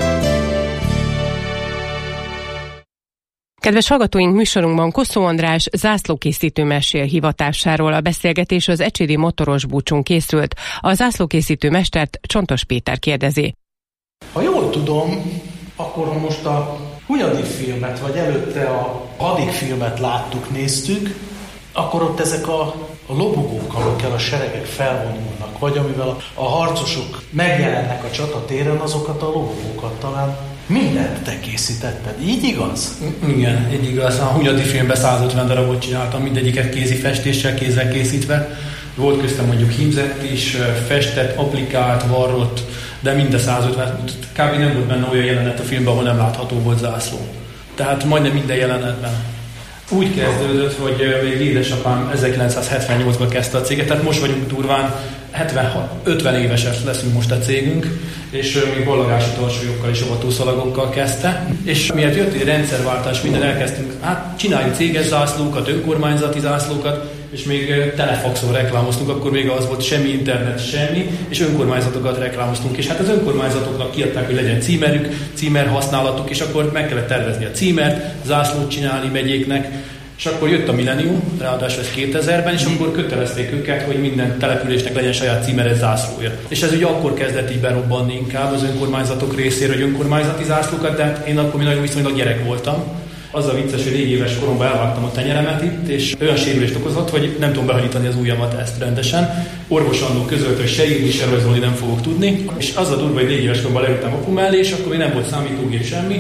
Kedves hallgatóink, műsorunkban Kosszó András zászlókészítő mesél hivatásáról. A beszélgetés az ecsédi motoros búcsún készült. A zászlókészítő mestert Csontos Péter kérdezi. Ha jól tudom, akkor ha most a Hunyadi filmet, vagy előtte a Hadik filmet láttuk, néztük, akkor ott ezek a, a lobogók, amikkel a seregek felvonulnak, vagy amivel a, a harcosok megjelennek a csatatéren, azokat a lobogókat talán mindent te készítetted. Így igaz? Igen, így igaz. A Hunyadi filmben száz ötven darabot csináltam, mindegyiket kézi festéssel, kézzel készítve. Volt köztem mondjuk hímzett is, festett, applikált, varrott, de mind a száz ötven, kb. Nem volt benne olyan jelenet a filmben, ahol nem látható volt zászló. Tehát majdnem minden jelenetben. Úgy kezdődött, hogy még édesapám ezerkilencszázhetvennyolcban kezdte a céget, tehát most vagyunk durván hetven, ötven éveses leszünk most a cégünk, és még ballagási tartsólyokkal és avatószalagokkal kezdte. És miért jött egy rendszerváltás, minden elkezdtünk, hát csináljuk céges zászlókat, önkormányzati zászlókat, és még telefaxon reklámoztunk, akkor még az volt, semmi internet, semmi, és önkormányzatokat reklámoztunk, és hát az önkormányzatoknak kiadták, hogy legyen címerük, címer használatuk, és akkor meg kellett tervezni a címert, zászlót csinálni megyéknek, és akkor jött a Millennium, ráadásul ez kétezerben, és akkor kötelezték őket, hogy minden településnek legyen saját címeres zászlója. És ez ugye akkor kezdett így berobbanni inkább az önkormányzatok részéről, hogy önkormányzati zászlókat, de hát én akkor még nagyon viszonylag gyerek voltam. Az a vicces, hogy négy éves koromban elvágtam a tenyeremet itt, és olyan sérülést okozott, hogy nem tudom behanyítani az ujjamat ezt rendesen. Orvos annól közölt, hogy se írni, se rajzolni nem fogok tudni. És az a durva, hogy négy éves koromban leültem apu mellé, és akkor még nem volt számítógép semmi.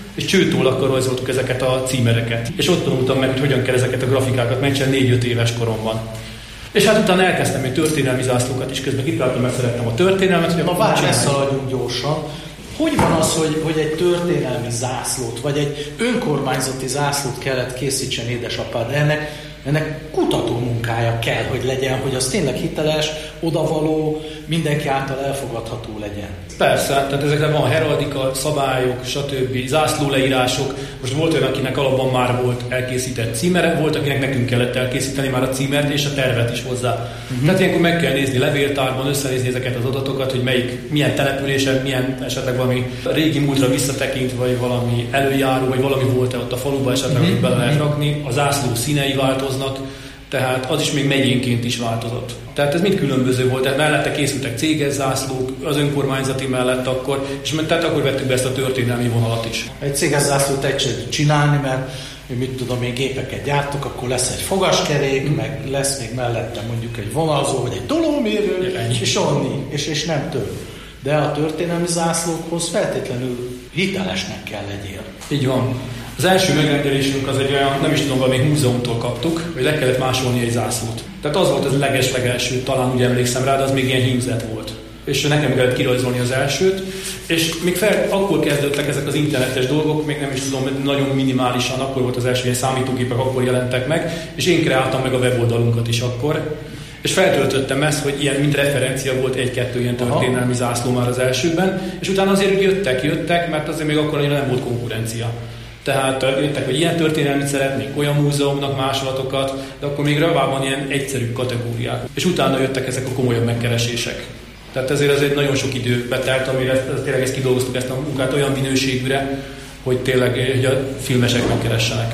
és csőtollakkal rajzoltuk ezeket a címereket. És ott tanultam meg, hogy hogyan kell ezeket a grafikákat megcsinálni négy-öt éves koromban. És hát utána elkezdtem egy történelmi zászlókat is, közben kitaláltam, meg szerettem a történelmet. Hogy na várj, ne szaladjunk gyorsan. Hogy van az, hogy, hogy egy történelmi zászlót, vagy egy önkormányzati zászlót kellett készítsen édesapád? Ennek, ennek kutató munkája kell, hogy legyen, hogy az tényleg hiteles, odavaló, mindenki által elfogadható legyen. Persze, tehát ezekre van heraldika, szabályok, stb. Zászlóleírások. Most volt olyan, akinek alapban már volt elkészített címere, volt, akinek nekünk kellett elkészíteni már a címert és a tervet is hozzá. Uh-huh. Tehát ilyenkor meg kell nézni levéltárban, összenézni ezeket az adatokat, hogy melyik, milyen településen, milyen esetleg valami régi múltra visszatekint, vagy valami előjáró, vagy valami volt-e ott a faluban, esetleg uh-huh. bele lehet rakni. A zászló színei változnak, tehát az is még megyénként is változott. Tehát ez mind különböző volt, tehát mellette készültek céges zászlók, az önkormányzati mellett akkor, és tehát akkor vettük be ezt a történelmi vonalat is. Egy céges zászlót egyszerű csinálni, mert mit tudom én, gépeket gyártok, akkor lesz egy fogaskerék, mm. meg lesz még mellette mondjuk egy vonalzó, vagy egy tolómérő, és onni, és, és nem több. De a történelmi zászlókhoz feltétlenül hitelesnek kell legyél. Így van. Az első megrendelésünk az egy olyan, nem is tudom, valamelyik múzeumtól kaptuk, hogy le kellett másolni egy zászlót. Tehát az volt az leges-legelső, talán úgy emlékszem rá, de az még ilyen hímzet volt. És nekem kellett kirajzolni az elsőt, és még fel, akkor kezdődtek ezek az internetes dolgok, még nem is tudom, nagyon minimálisan, akkor volt az első ilyen számítógépek, akkor jelentek meg, és én kreáltam meg a weboldalunkat is akkor. És feltöltöttem ezt, hogy ilyen, mint referencia volt egy-kettő ilyen történelmi zászló már az elsőben, és utána azért jöttek, jöttek, mert azért még akkor annyira nem volt konkurencia. Tehát jöttek, hogy ilyen történelmit szeretnék, olyan múzeumnak másolatokat, de akkor még rövában ilyen egyszerű kategóriák. És utána jöttek ezek a komolyabb megkeresések. Tehát ezért azért nagyon sok idő betelt, amire tényleg ezt kidolgoztuk ezt a munkát olyan minőségűre, hogy tényleg hogy a filmesek megkeressenek.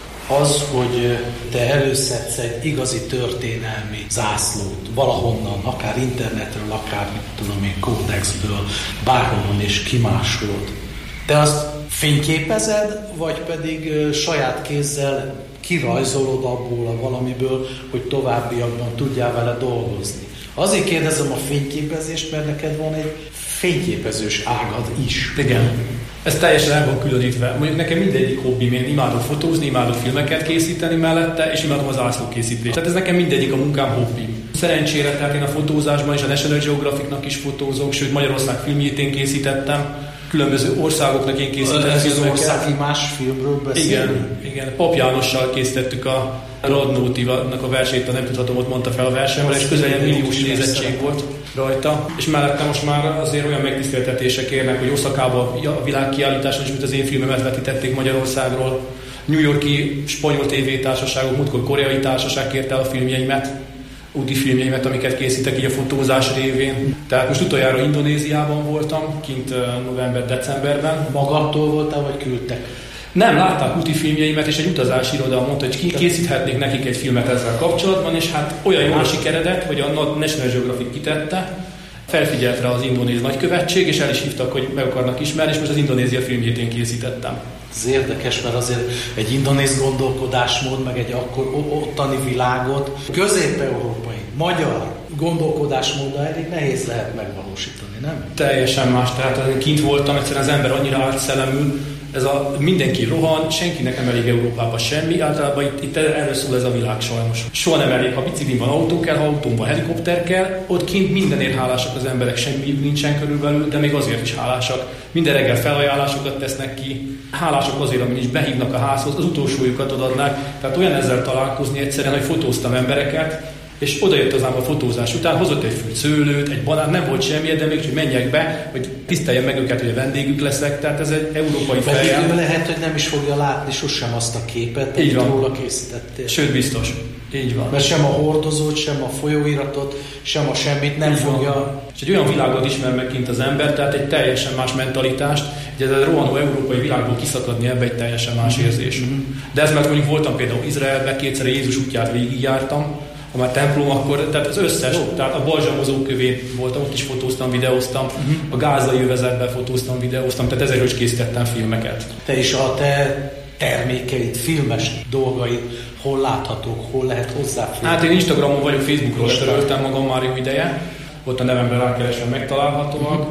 Az, hogy te előszedsz egy igazi történelmi zászlót valahonnan, akár internetről, akár mit tudom én, kódexből, bárhonnan és kimásolod. Te azt fényképezed, vagy pedig saját kézzel kirajzolod abból a valamiből, hogy továbbiakban tudjál vele dolgozni. Azért kérdezem a fényképezést, mert neked van egy fényképezős ágad is. Igen. Ez teljesen el van különítve. Mondjuk nekem mindegyik hobbim, én imádok fotózni, imádok filmeket készíteni mellette, és imádom az zászlókészítést. Tehát ez nekem mindegyik a munkám hobbim. Szerencsére, tehát én a fotózásban és a National Geographicnak is fotózok, sőt Magyarország filmjét én készítettem. Különböző országoknak én készítettem filmeket. Ez az országi más filmről beszélünk? Igen, igen. Pap Jánossal készítettük a Radnóti-nak a versét, nem tudhatom, ott mondta fel a versenyben, és közel egy milliós nézettség volt rajta. És mellette most már azért olyan megtiszteltetések érnek, hogy Oszakában a világkiállításon is, mint az én filmemet vetítették Magyarországról. New Yorki spanyol tévétársaságok, múltkor koreai társaság kérte el a filmjeimet, úti filmjeimet, amiket készítek így a fotózás révén. Tehát most utoljára Indonéziában voltam, kint november-decemberben. Magadtól voltál, vagy küldtek? Nem, látták úti filmjeimet, és egy utazási iroda mondta, hogy készíthetnék nekik egy filmet ezzel kapcsolatban, és hát olyan jól sikeredett, hogy a National Geographic kitette, felfigyelt rá az indonéz nagykövetség, és el is hívtak, hogy meg akarnak ismerni, és most az Indonézia filmjét én készítettem. Ez érdekes, mert azért egy indonéz gondolkodásmód, meg egy akkor ottani világot, közép-európai, magyar gondolkodásmóddal elég nehéz lehet megvalósítani, nem? Teljesen más, tehát kint voltam, egyszerűen az ember annyira átszellemül, ez a mindenki rohan, senkinek nem elég Európában semmi, általában itt, itt erről szól ez a világ sajnos. Soha nem elég, ha biciklin van, autó kell, ha autón van, helikopter kell, ott kint mindenért hálásak az emberek, semmi nincsen körülbelül, de még azért is hálásak. Minden reggel felajánlásokat tesznek ki, hálások azért, amin is behívnak a házhoz, az utolsójukat odadnák, tehát olyan ezzel találkozni egyszerűen, hogy fotóztam embereket, és odajött az ám a fotózás után, hozott egy fű szőlőt, egy banán, nem volt semmi, de még csak menjek be, hogy tiszteljem meg őket, hogy a vendégük leszek, tehát ez egy európai feljel. Pedig ő lehet, hogy nem is fogja látni sosem azt a képet, amit róla készítettél. Sőt, biztos. Így van. Mert sem a hordozót, sem a folyóiratot, sem a semmit nem így fogja... Van. És egy olyan világot ismer meg kint az ember, tehát egy teljesen más mentalitást, hogy ez a rohanó európai világból kiszakadni ebbe egy teljesen más érzés. Mm-hmm. De ez mert mondjuk voltam például Izraelben, kétszer a Jézus útját végigjártam, ha már templom, akkor, tehát az összes, oh. tehát a Balzsa mozókövén voltam, ott is fotóztam, videóztam, uh-huh. a gázai övezetben fotóztam, videóztam, tehát ezerről is készítettem filmeket. Te is a te termékeid, filmes dolgaid, hol láthatók, hol lehet hozzáférni? Hát én Instagramon vagyok, Facebookról letöröltem magam már jó ideje, ott a nevemben rákeresve megtalálhatóak, uh-huh.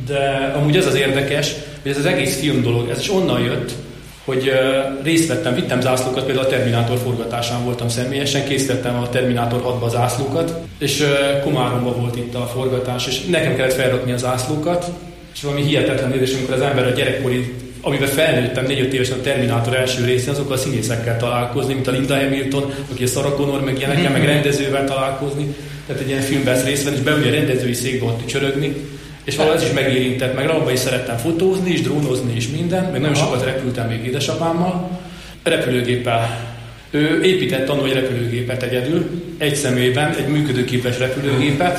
de amúgy ez az érdekes, hogy ez az egész film dolog, ez is onnan jött, hogy uh, részt vettem, vittem zászlókat, például a Terminátor forgatásán voltam személyesen, készítettem a Terminátor hatba zászlókat, és uh, Komáromban volt itt a forgatás, és nekem kellett felrakni a zászlókat, és valami hihetetlen érzés, amikor az ember a gyerekkori, amiben felnőttem négy-öt évesen a Terminátor első részén, azokkal a színészekkel találkozni, mint a Linda Hamilton, aki a Sarah Connor, meg ilyenekkel, meg rendezővel találkozni, tehát egy ilyen filmben vesz részt venni, és beülni a rendezői székbe ott csörögni, és valahogy ez is megérintett, meg abban is szerettem fotózni, és drónozni, és minden, meg nagyon sokat repültem még édesapámmal, repülőgéppel. Ő épített annól egy repülőgépet egyedül, egy személyben, egy működőképes repülőgépet,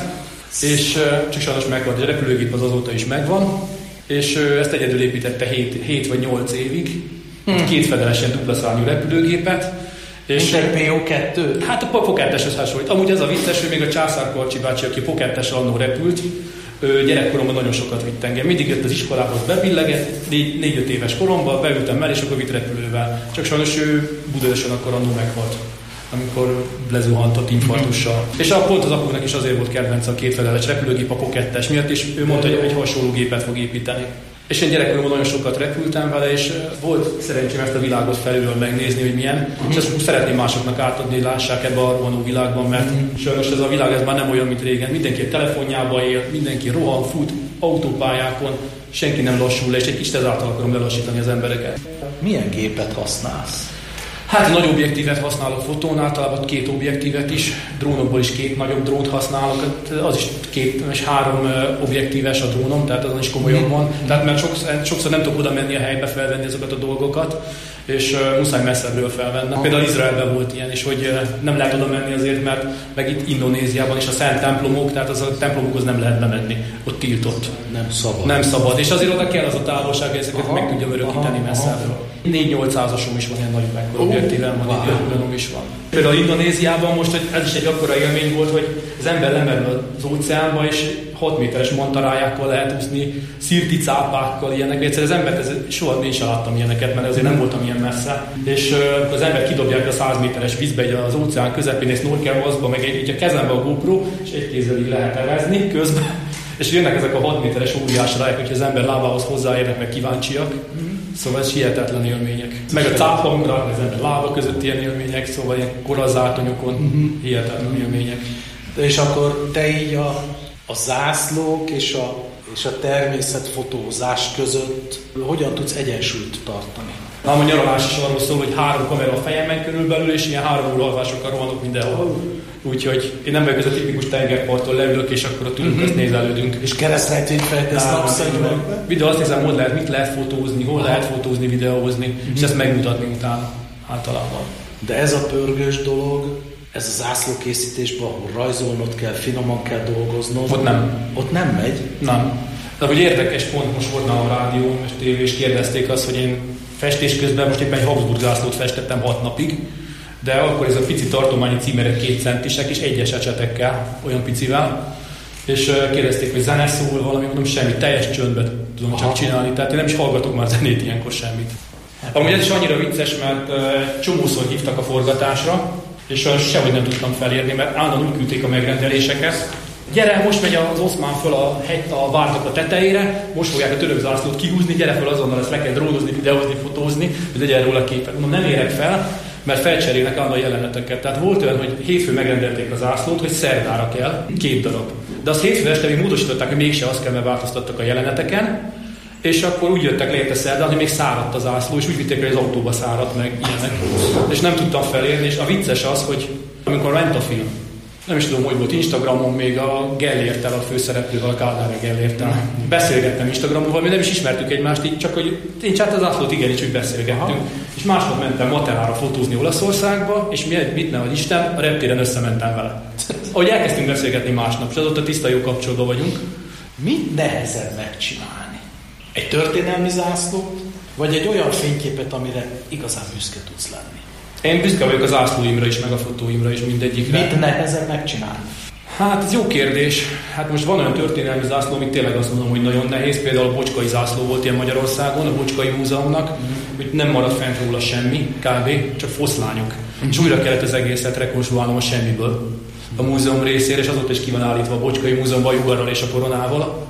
és csak sajnos megvan, hogy a repülőgép az azóta is megvan, és ezt egyedül építette hét vagy nyolc évig, hmm. két fedelesen dupla szárnyú repülőgépet. És egy pé o kettő? Hát a Poketteshez hasonlít. Amúgy ez a vicces, hogy még a Császár Karcsi bácsi, aki Pokettes annó repült, gyerekkoromban nagyon sokat vitt engem. Mindig jött az iskolához, bebillegett, négy-öt éves koromban, beültem el, és akkor vitt repülővel. Csak sajnos ő Budaörsön akkor annó meghalt, amikor lezuhantott infarktussal. És a pont az apunknak is azért volt kedvence a kétfedeles repülőgép a Pokettes miatt, és ő mondta, hogy egy hasonló gépet fog építeni. És én gyerekkoromban nagyon sokat repültem vele, és volt szerencsém ezt a világot felülről megnézni, hogy milyen, mm. és ezt szeretném másoknak átadni, hogy lássák ebbe a rohanó világban, mert mm. sajnos ez a világ ez már nem olyan, mint régen. Mindenki a telefonjában él, mindenki rohan, fut, autópályákon, senki nem lassul le, és egy kicsit ezáltal akarom lelassítani az embereket. Milyen gépet használsz? Hát nagy objektívet használok fotón, általában két objektívet is, drónokból is két nagyobb drónt használok, az is két és három objektíves a drónom, tehát azon is komolyan van. Tehát mert sokszor, sokszor nem tudok oda menni a helybe felvenni ezeket a dolgokat, és uh, muszáj messzebbről felvennem. Például Izraelben volt ilyen is, hogy uh, nem lehet oda menni azért, mert meg itt Indonéziában is a szent templomok, tehát az a templomokhoz nem lehet bemenni, ott tiltott. Nem szabad. Nem szabad, és azért oda kell az a távolság, hogy ezeket aha, meg tudjam örökíteni messzebbről. négy-nyolcszázasom is van, ilyen nagy mekkora objektívem van, így ötvenem is van. Például Indonéziában most, hogy ez is egy akkora élmény volt, hogy az ember lemerül az óceánba, és hat méteres mantarájákkal lehet úszni, szirti cápákkal, ilyenek. Egyszer az embert ez, soha én sem láttam ilyeneket, mert azért nem voltam ilyen messze. És uh, az ember kidobják a száz méteres vízbe egy az óceán közepén, és snorkel maszkba, meg egy, egy a kezembe a GoPro, és egy kézzel így lehet evezni közben. És jönnek ezek a hat méteres óriás ráják, hogy az ember lábához hozzáérnek, meg kíváncsiak. Szóval ez hihetetlen élmények. Meg a cápamra, az ember lába között ilyen élmények, szóval ilyen korazátonyokon uh-huh. hihetetlen élmények. És akkor te így a, a zászlók és a, és a természetfotózás között hogyan tudsz egyensúlyt tartani? Ám a nyaralás is arról szól, hogy három kamera a fejemben körülbelül, és ilyen három óra alvásokkal rohanok mindenhol. Úgyhogy én nem vagyok ez a tipikus tengerparton leülök, és akkor ott ülünk, uh-huh. ezt nézelődünk. És keresztrejtvényt fejtesz napszemüvegbe? Videó azt hiszem, hogy lehet, mit lehet fotózni, hol lehet fotózni, videózni, uh-huh. és ezt megmutatni utána általában. De ez a pörgős dolog, ez a zászlókészítésben, ahol rajzolnod kell, finoman kell dolgoznod. Ott nem. Ott nem megy? Nem. De hogy érdekes pont, most volt nálam a rádió, és tévé, és kérdezték azt, hogy én festés közben most éppen egy Habsburg zászlót festettem hat napig, de akkor ez a pici tartományi címerek két centisek, és egyes ecsetekkel, olyan picivel, és kérdezték, hogy zene szól valami, mondom, semmi, teljes csöndben tudom Aha. csak csinálni, tehát én nem is hallgatok már zenét ilyenkor semmit. Amúgy ez is annyira vicces, mert csomószor hívtak a forgatásra, és sehogy nem tudtam felérni, mert állandóan úgy küldték a megrendeléseket. Gyere, most megy az Oszmán föl a hegy, a várnak a tetejére, most fogják a török zászlót kihúzni, gyere föl azonnal, ezt le kell drónozni, videózni, fotózni, hogy legyen róla képet. Mondom, nem érek fel, mert felcserélnek állandó jeleneteket. Tehát volt olyan, hogy hétfőn megrendelték az zászlót, hogy szerdára kell, két darab. De azt hétfő este még módosították, hogy mégse azt kell, mert változtattak a jeleneteken, és akkor úgy jöttek le érte szerdán, hogy még száradt az zászló, és úgy vitték, hogy az autóba száradt meg ilyenek. És nem tudtam felérni, és a vicces az, hogy amikor ment a film, nem is tudom, hogy volt Instagramon még a Gellérttel, a főszereplővel, a Káldára Gellérttel. Beszélgettem Instagramon, valami nem is ismertük egymást, így csak hogy én csak az zászlót igenis, hogy beszélgettünk. Aha. És másnap mentem Materára fotózni Olaszországba, és mit nehogy Isten, a reptéren összementem vele. Ahogy elkezdtünk beszélgetni másnap, és azóta tiszta jó kapcsolatban vagyunk. Mit nehezebb megcsinálni? Egy történelmi zászlót, vagy egy olyan fényképet, amire igazán büszke tudsz lenni? Én büszke vagyok az zászlóimra is, meg a fotóimra is, mindegyikre. Mit nehezebb megcsinálni? Hát ez jó kérdés. Hát most van olyan történelmi zászló, amit tényleg azt mondom, hogy nagyon nehéz. Például a Bocskai zászló volt ilyen Magyarországon, a Bocskai Múzeumnak, mm. hogy nem maradt fent róla semmi, kb. Csak foszlányok. Mm. És újra kellett az egészet rekonstruálnom a semmiből a múzeum részére, és azóta is ki van állítva a Bocskai Múzeum Bajugarral és a koronával.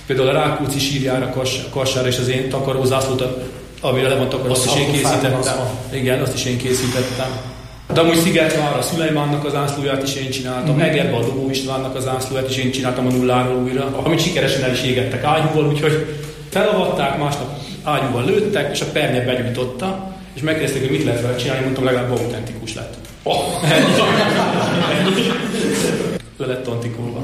Például a Rákóczi sírjára, Kassára és az én takarózászlót, amire le van takarva, azt is én készítettem. Igen, azt is én készítettem. De amúgy Szigetvárra a Szulejmánnak az ászlóját is én csináltam, mm-hmm. Egerbe a Dobó Istvánnak az ászlóját is én csináltam a nulláról újra, amit sikeresen el is égettek ágyúval, úgyhogy felavatták, másnap ágyúval lőttek, és a pernye begyújtotta, és megkérdezték, hogy mit lehet vele csinálni, mondtam, legalább autentikus lett. Oh. Le lett antikolva.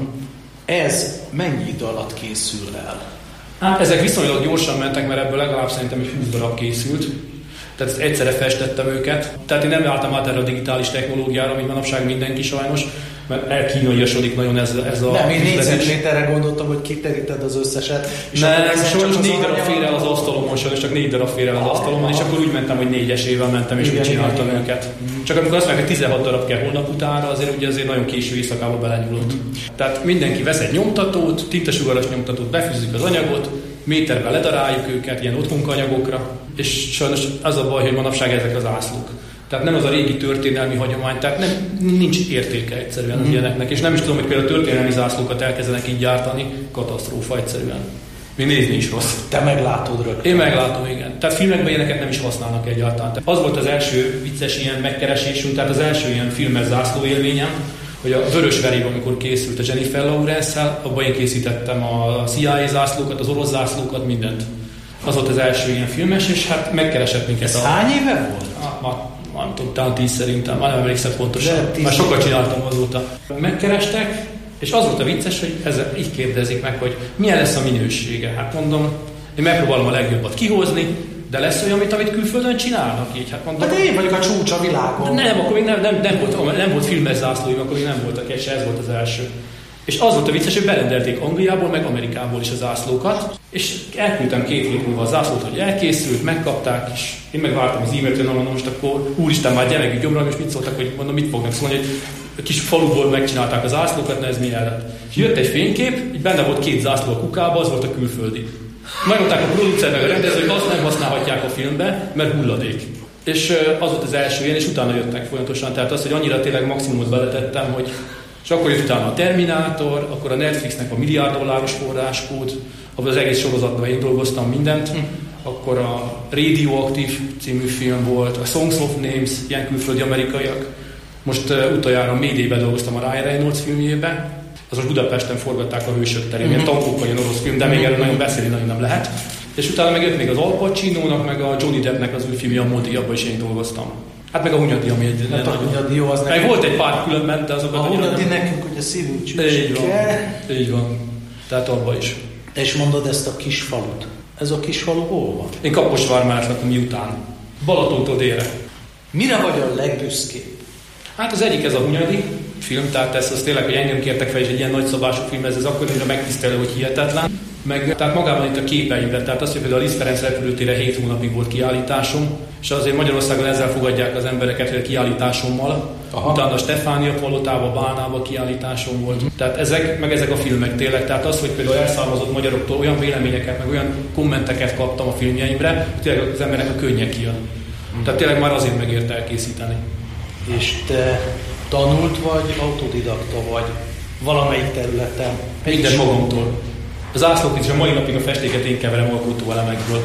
Ez mennyi idő alatt készül el? Hát ezek viszonylag gyorsan mentek, mert ebből legalább szerintem egy húsz darab készült. Tehát ezt egyszerre festettem őket. Tehát én nem álltam át erre a digitális technológiára, mint manapság mindenki sajnos, mert elkínaiasodik nagyon ez, ez a... Nem, én négyzetméterre gondoltam, hogy kiteríted az összeset. És nem, sajnos négy darab fér el az asztalomon, sajnos csak négy darab fér el az asztalomon, és akkor úgy mentem, hogy négyesével mentem, és igen, úgy csináltam igen, őket. Igen. Csak amikor azt mondják, hogy tizenhat darab kell holnap utánra, azért ugye azért nagyon késő éjszakába belenyúlott. Mm. Tehát mindenki vesz egy nyomtatót, tintasugaras nyomtatót, befűzzük az anyagot, méterben ledaráljuk őket ilyen otthonanyagokra, és sajnos az a baj, hogy manapság ezek az ászlók. Tehát nem az a régi történelmi hagyomány, tehát nem, nincs értéke egyszerűen az mm. ilyeneknek, és nem is tudom, hogy például történelmi zászlókat elkezdenek így gyártani, katasztrófa egyszerűen. Még nézni is rossz. Te meglátod rögtön. Én meglátom, igen. Tehát filmekben ilyeneket nem is használnak egyáltalán. Tehát az volt az első vicces ilyen megkeresésünk, tehát az első ilyen filmes zászló élményem, hogy a Vörösveréb, amikor készült a Jennifer Lawrence-szel, abban én készítettem a C I A zászlókat, az orosz zászlókat, mindent. Az volt az első ilyen filmes, és hát megkeresett minket. Ez a... hány éve volt? Ah, már, már tudom, talán tíz szerintem, már nem emlékszem pontosan. Már sokat csináltam azóta. Megkerestek, és az volt a vicces, hogy ezzel így kérdezik meg, hogy milyen lesz a minősége. Hát mondom, én megpróbálom a legjobbat kihozni, de lesz olyan, mint amit külföldön csinálnak így. Hát, mondom, hát én vagyok a csúcs a világon. Nem, akkor még nem, nem, nem, volt, nem volt filmes zászlóim, akkor még nem voltak, és ez volt az első. És az volt a vicces, hogy berendelték Angliából, meg Amerikából is a zászlókat, és elküldtem két hét múlva a zászlót, hogy elkészült, megkapták, és én megvártam az e-mailt, hogy mondom, most akkor úristen, már gyerek gyomra, és mit szóltak, hogy mondom, mit fognak szólni, hogy a kis faluból megcsinálták az zászlókat, na ez milyen lett. És jött egy fénykép, így benne volt két zászló a kukába, az volt a külföldi. Megmondták a producer meg a rendező, hogy azt nem használhatják a filmbe, mert hulladék. És az volt az első ilyen, és utána jöttek folyamatosan. Tehát az, hogy annyira tényleg maximumot beletettem, hogy és akkor jött utána a Terminátor, akkor a Netflixnek a milliárd dolláros forráskód, ahol az egész sorozatban én dolgoztam mindent, hm. akkor a Radioactive című film volt, a Songs of Names, ilyen külföldi amerikaiak. Most uh, utoljára a Mayday-ben dolgoztam a Ryan Reynolds filmjében, az most Budapesten forgatták a Hősök terén, ilyen tankókkal, ilyen orosz film, de még erről nagyon beszélni nagyon nem lehet. És utána meg jött még az Al Pacino-nak, meg a Johnny Deppnek az új filmje, a Modi, abban is én dolgoztam. Hát meg a Hunyadi, ami egy... Hát a Hunyadi jó, az meg nekünk... volt egy pár különben, de azokat... A Hunyadi nekünk, hogy a szívünk csücske. Így van, így van. Tehát abban is. És mondod ezt a kis falut. Ez a kis falu hol van? Én Kaposvár lakom miután. Balatontól délre. Mire vagy a legbüszkébb? Hát az egyik ez a Hunyadi film, tehát ez az tényleg, hogy engem kértek fel, és egy ilyen nagyszabású film, ez, ez akkor annyira megtisztelő, hogy hihetetlen. Meg, tehát magában itt a képeimre, tehát az, hogy például a Liszt Ferenc repülőtére hét hónapig volt kiállításom, és azért Magyarországon ezzel fogadják az embereket, hogy a kiállításommal. Aha. Utána a Stefánia palotában, Bánába kiállításom volt. Mm. Tehát ezek, meg ezek a filmek tényleg. Tehát az, hogy például elszármazott magyaroktól olyan véleményeket, meg olyan kommenteket kaptam a filmjeimre, hogy tényleg az embernek a könnye kijön. Mm. Tehát tényleg már azért megért elkészíteni. És te tanult vagy, autodidakta vagy valamelyik területen? Minden magamtól. Az ászlók is a mai napig a festéket én keverem alkotó elemekből.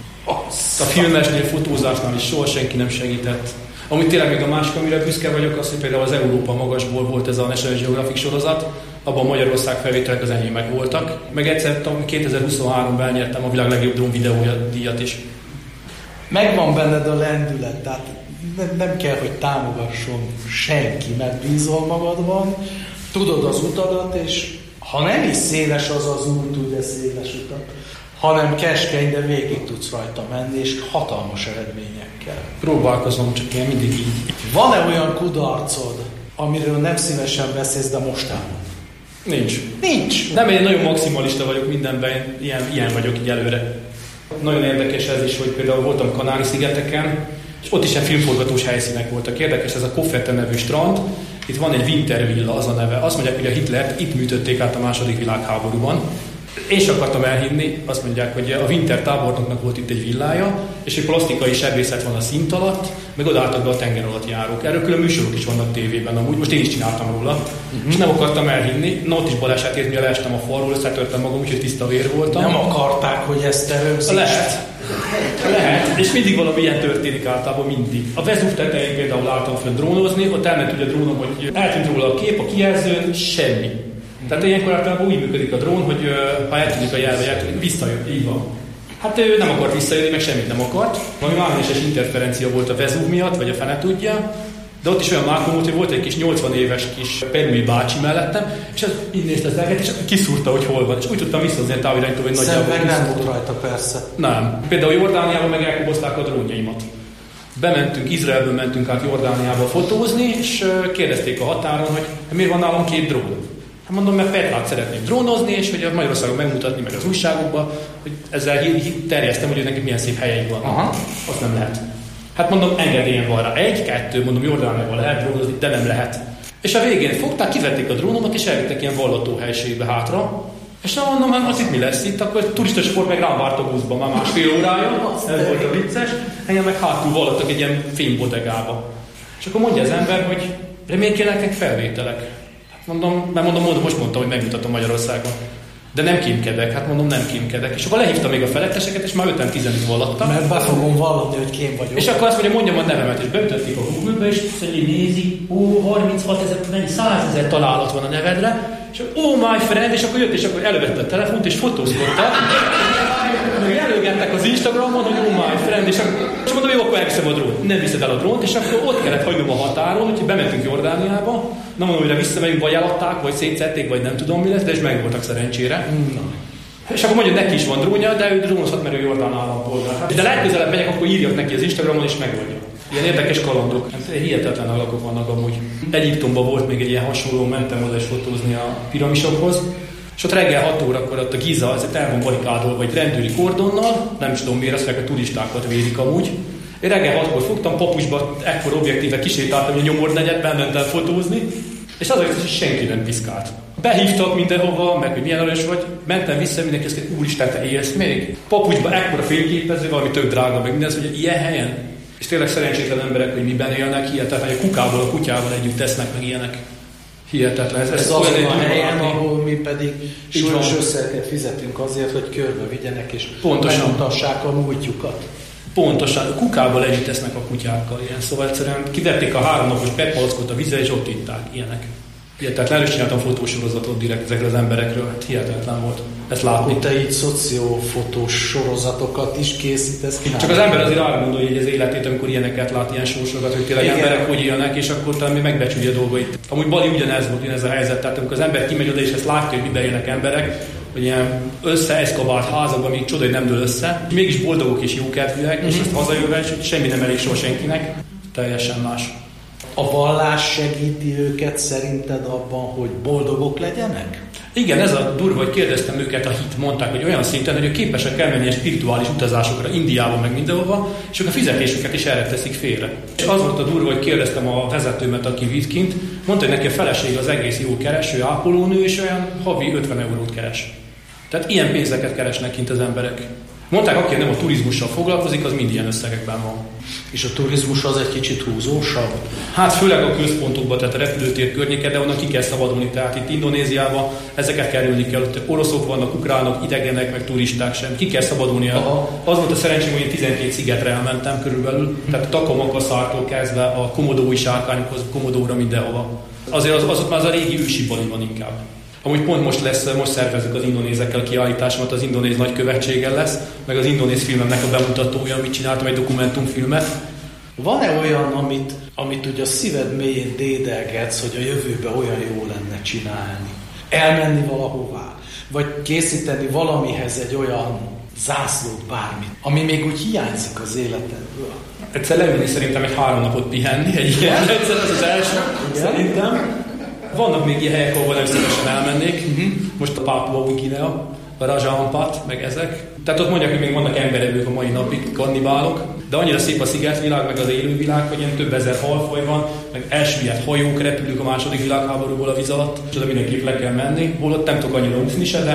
A filmesnél, fotózásnál is soha senki nem segített. Amit tényleg még a másik, amire büszke vagyok, az, hogy például az Európa magasból volt ez a National Geographic sorozat, abban Magyarország felvételek az enyémek voltak. Meg egyszer kétezer-huszonháromban elnyertem a világ legjobb drón videója díjat is. Megvan benned a lendület, tehát nem kell, hogy támogasson senki, mert bízol magadban, tudod az utadat, és ha nem is széles az az út, ugye széles utat, hanem keskeny, de végig tudsz rajta menni, és hatalmas eredményekkel. Próbálkozom, csak én mindig így. Van-e olyan kudarcod, amiről nem szívesen beszélsz, de mostában? Nincs. Nincs? Nem, én nagyon maximalista vagyok mindenben, ilyen, ilyen vagyok így előre. Nagyon érdekes ez is, hogy például voltam Kanári-szigeteken, és ott is ilyen filmforgatós helyszínek voltak. Érdekes, ez a Kofete nevű strand, itt van egy Wintervilla, az a neve. Azt mondják, hogy a Hitlert itt műtötték át a második világháborúban. Én sem akartam elhinni, azt mondják, hogy a Winter tábornoknak volt itt egy villája, és egy plastikai sebészet van a szint alatt, meg odaálltak be a tenger alatt járók. Erről külön műsorok is vannak tévében, amúgy most én is csináltam róla, uh-huh. és nem akartam elhinni. Na ott is balesetért, mire leestem a falról, összetörtem magam, úgyhogy tiszta vér voltam. Nem akarták, hogy ezt te rögzítsd? Lehet. Lehet, és mindig valami ilyen történik általában, mindig. A Vezúv tetején például álltam fönn drónozni, ott elment ugye a drónom, hogy eltűnt róla a kép, a kijelzőn, semmi. Tehát ilyenkor általában úgy működik a drón, hogy ha eltűnik a jelve, eltűnik, visszajön, így van. Hát ő nem akart visszajönni, meg semmit nem akart. Valami mágneses interferencia volt a Vezúv miatt, vagy a fene tudja. De ott is olyan mákom volt, hogy volt egy kis nyolcvan éves kis perui bácsi mellettem, és az így nézte az elget, és kiszúrta, hogy hol van. És úgy tudtam visszahozni a távirányító, hogy nagyjából Szemben nem volt rajta, persze. Nem. Például Jordániában meg elkobozták a drónjaimat. Bementünk, Izraelből mentünk át Jordániába fotózni, és kérdezték a határon, hogy miért van nálam két drón. Hát mondom, mert Petrát szeretnék drónozni, és hogy a Magyarországon megmutatni, meg az újságokban, hogy ezzel terjesztem, hogy nekik milyen szép helyeik van. Aha. Azt nem lehet. Hát mondom, engedélyen van rá. Egy, kettő, mondom, Jordániában lehet drónozni, de nem lehet. És a végén fogták, kivették a drónomat, és elvittek ilyen vallató helységbe hátra. És nem mondom, hát az itt mi lesz itt, akkor turista sport meg rám várt a buszba már másfél órája, ez volt a vicces, engem meg hátul vallattak egy ilyen fémbodegába. És akkor mondja az ember, hogy de miért kell nektek felvételek? Mondom, mert mondom, mondom, most mondtam, hogy megmutatom Magyarországon. De nem kémkedek, hát mondom, nem kémkedek. És akkor lehívtam még a feletteseket, és már öten-tizenig vallattak. Mert be fogom vallani, hogy kém vagyok. És akkor azt mondja, mondjam a nevemet, és beütötték a Google-be, és azt mondja, nézi, ó, harminchat ezer, százezer találat van a nevedre, és ó, my friend, és akkor jött, és akkor elővette a telefont, és fotózkodta. Előgettek az Instagramon, hogy oh my friend, és, akkor, és mondom, jó, akkor elviszem a drónt. Nem viszed el a drónt, és akkor ott kellett hagynom a határon, úgyhogy bementünk Jordániába. Nem mondom, hogy visszamegyünk, vagy eladták, vagy szétszették, vagy nem tudom mi lesz, de és megvoltak szerencsére. Mm. És akkor mondja, neki is van drónja, de ő drónozhat, mert ő Jordán állampolgár. De legközelebb megyek, akkor írjak neki az Instagramon, és megoldja. Ilyen érdekes kalandok. Hát hihetetlen alakok vannak amúgy. Egyiptomban volt még egy ilyen hasonló, mentem oda is fotózni a piramisokhoz. És ott reggel hat órakor ott a Giza, az el van barikádolva egy rendőri kordonnal, nem is tudom miért, azt mondják, a turistákat védik amúgy. Én reggel hatkor fogtam, papusba ekkor objektíve kisétáltam, hogy a Nyomornegyedben mentem fotózni, és azért, hogy senki nem piszkált. Behívtak mindenhova, meg hogy milyen aranyos vagy, mentem vissza, mindenki azt mondja, úristen, te élsz még? Papusba ekkora fényképező, valami tök drága, meg minden, hogy ilyen helyen. És tényleg szerencsétlen emberek, hogy miben élnek, hihetetlen, hogy a kukával, a kutyával együtt tesznek, meg ilyenek. Hihetetlen. Ez, ez, ez az a helyen, ahol mi pedig súlyos összeget fizetünk azért, hogy körbe vigyenek és megmutassák a múltjukat. Pontosan, a kukával együtt tesznek a kutyákkal, ilyen. Szóval egyszerűen kivették a háromnapos pepalackot a vizet, és ott itták, ilyenek. Hihetetlen, el is csináltam fotósorozatot direkt ezekről az emberekről, hát hihetetlen volt ezt látni. Te így szociofotós sorozatokat is készítesz ki? Csak az ember azért arra gondolja, hogy az életét, amikor ilyeneket lát, ilyen sorsokat, hogy tényleg igen. Emberek hogy élnek, és akkor talán még megbecsülje a dolgait. Amúgy Bali ugyanez volt, ugyanez a helyzet, tehát amikor az ember kimegy oda, és ezt látja, hogy miben élnek emberek, hogy ilyen összeeszkabált házakban még csoda, hogy nem dől össze, mégis boldogok és jókedvűek, mm-hmm. és ezt hazajövő, és semmi nem elég soha senkinek, teljesen más. A vallás segíti őket szerinted abban, hogy boldogok legyenek? Igen, ez a durva, hogy kérdeztem őket, a hit, mondták, hogy olyan szinten, hogy ők képesek elmenni a spirituális utazásokra Indiába, meg mindenhova, és ők a fizetésüket is erre teszik félre. És az volt a durva, hogy kérdeztem a vezetőmet, aki vitt kint, mondta, hogy neki a feleség az egész jó kereső, ápolónő, és olyan havi ötven eurót keres. Tehát ilyen pénzeket keresnek kint az emberek. Mondták, aki nem a turizmussal foglalkozik, az mind ilyen összegekben van. És a turizmus az egy kicsit húzósabb? Hát főleg a központokban, tehát a repülőtér környéke, de onnan ki kell szabadulni. Tehát itt Indonéziában ezeket kerülni kell, ott oroszok vannak, ukránok, idegenek, meg turisták sem. Ki kell szabadulni. Aha. Az volt a szerencsém, hogy én tizenkét szigetre elmentem körülbelül, tehát Takamakasszártól kezdve a komodói sárkányokhoz, Komodóra mindenhova. Azért az, az már az a régi ősi Bali van inkább. Amúgy pont most lesz, most szervezzük az indonézekkel kiállításomat, az indonéz nagykövetséggel lesz, meg az indonéz filmemnek a bemutatója, amit csináltam, egy dokumentumfilmet. Van-e olyan, amit, amit ugye a szíved mélyén dédelgetsz, hogy a jövőben olyan jó lenne csinálni? Elmenni valahová? Vagy készíteni valamihez egy olyan zászlót, bármit, ami még úgy hiányzik az életedből? Egyszer leülni szerintem egy három napot pihenni, egy ilyen, egyszer az az első, igen? Szerintem. Vannak még ilyen helyek, ahol nem szívesen elmennék. Uh-huh. Most a Papua Új Guinea, a Raja Ampat, meg ezek. Tehát ott mondják, hogy még vannak emberevők a mai napig, kannibálok. De annyira szép a szigetvilág, meg az élővilág, hogy ilyen több ezer halfaj van, meg elsüllyedt hajók repülők a második világháborúból a víz alatt, és oda mindenképp le kell menni. Holott nem tudok annyira úszni se, de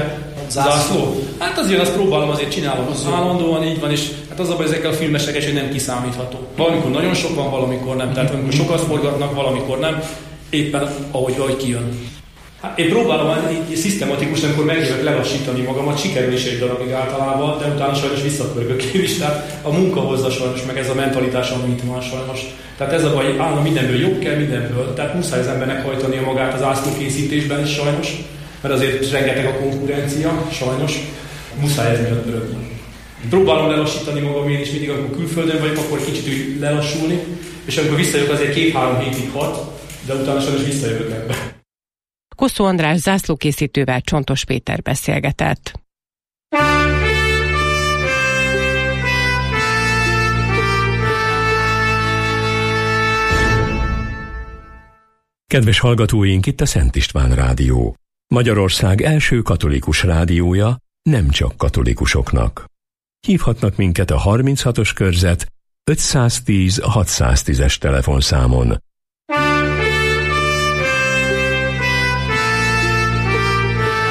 zászló? zászló? Hát azért azt próbálom, azért csinálom, az állandóan így van, és hát az a baj ezekkel a filmesek, hogy nem kiszámítható. Valamikor nagyon sok van, valamikor nem. Tehát amikor sokat forgatnak, valamikor nem. Éppen ahogy, ahogy kijön. Hát én próbálom így szisztematikusan, amikor megjövök lelassítani magamat, sikerül is egy darabig általában, de utána sajnos visszapörgök én is, tehát a munka hozza sajnos, meg ez a mentalitás, amit van sajnos. Tehát ez a baj, állna mindenből jobb kell, mindenből, tehát muszáj az embernek hajtania magát az ászlókészítésben is sajnos, mert azért rengeteg a konkurencia, sajnos, muszáj ez miatt pörögni. Próbálom lelassítani magam én is mindig, amikor külföldön vagyok, akkor kicsit úgy lelassulni, és amikor visszajövök, azért két-három hétig hat, de utána sajnos visszajövök ebbe. Kosszó András zászlókészítővel Csontos Péter beszélgetett. Kedves hallgatóink, itt a Szent István Rádió. Magyarország első katolikus rádiója, nem csak katolikusoknak. Hívhatnak minket a harminchatos körzet ötszáztíz hatszáztízes telefonszámon.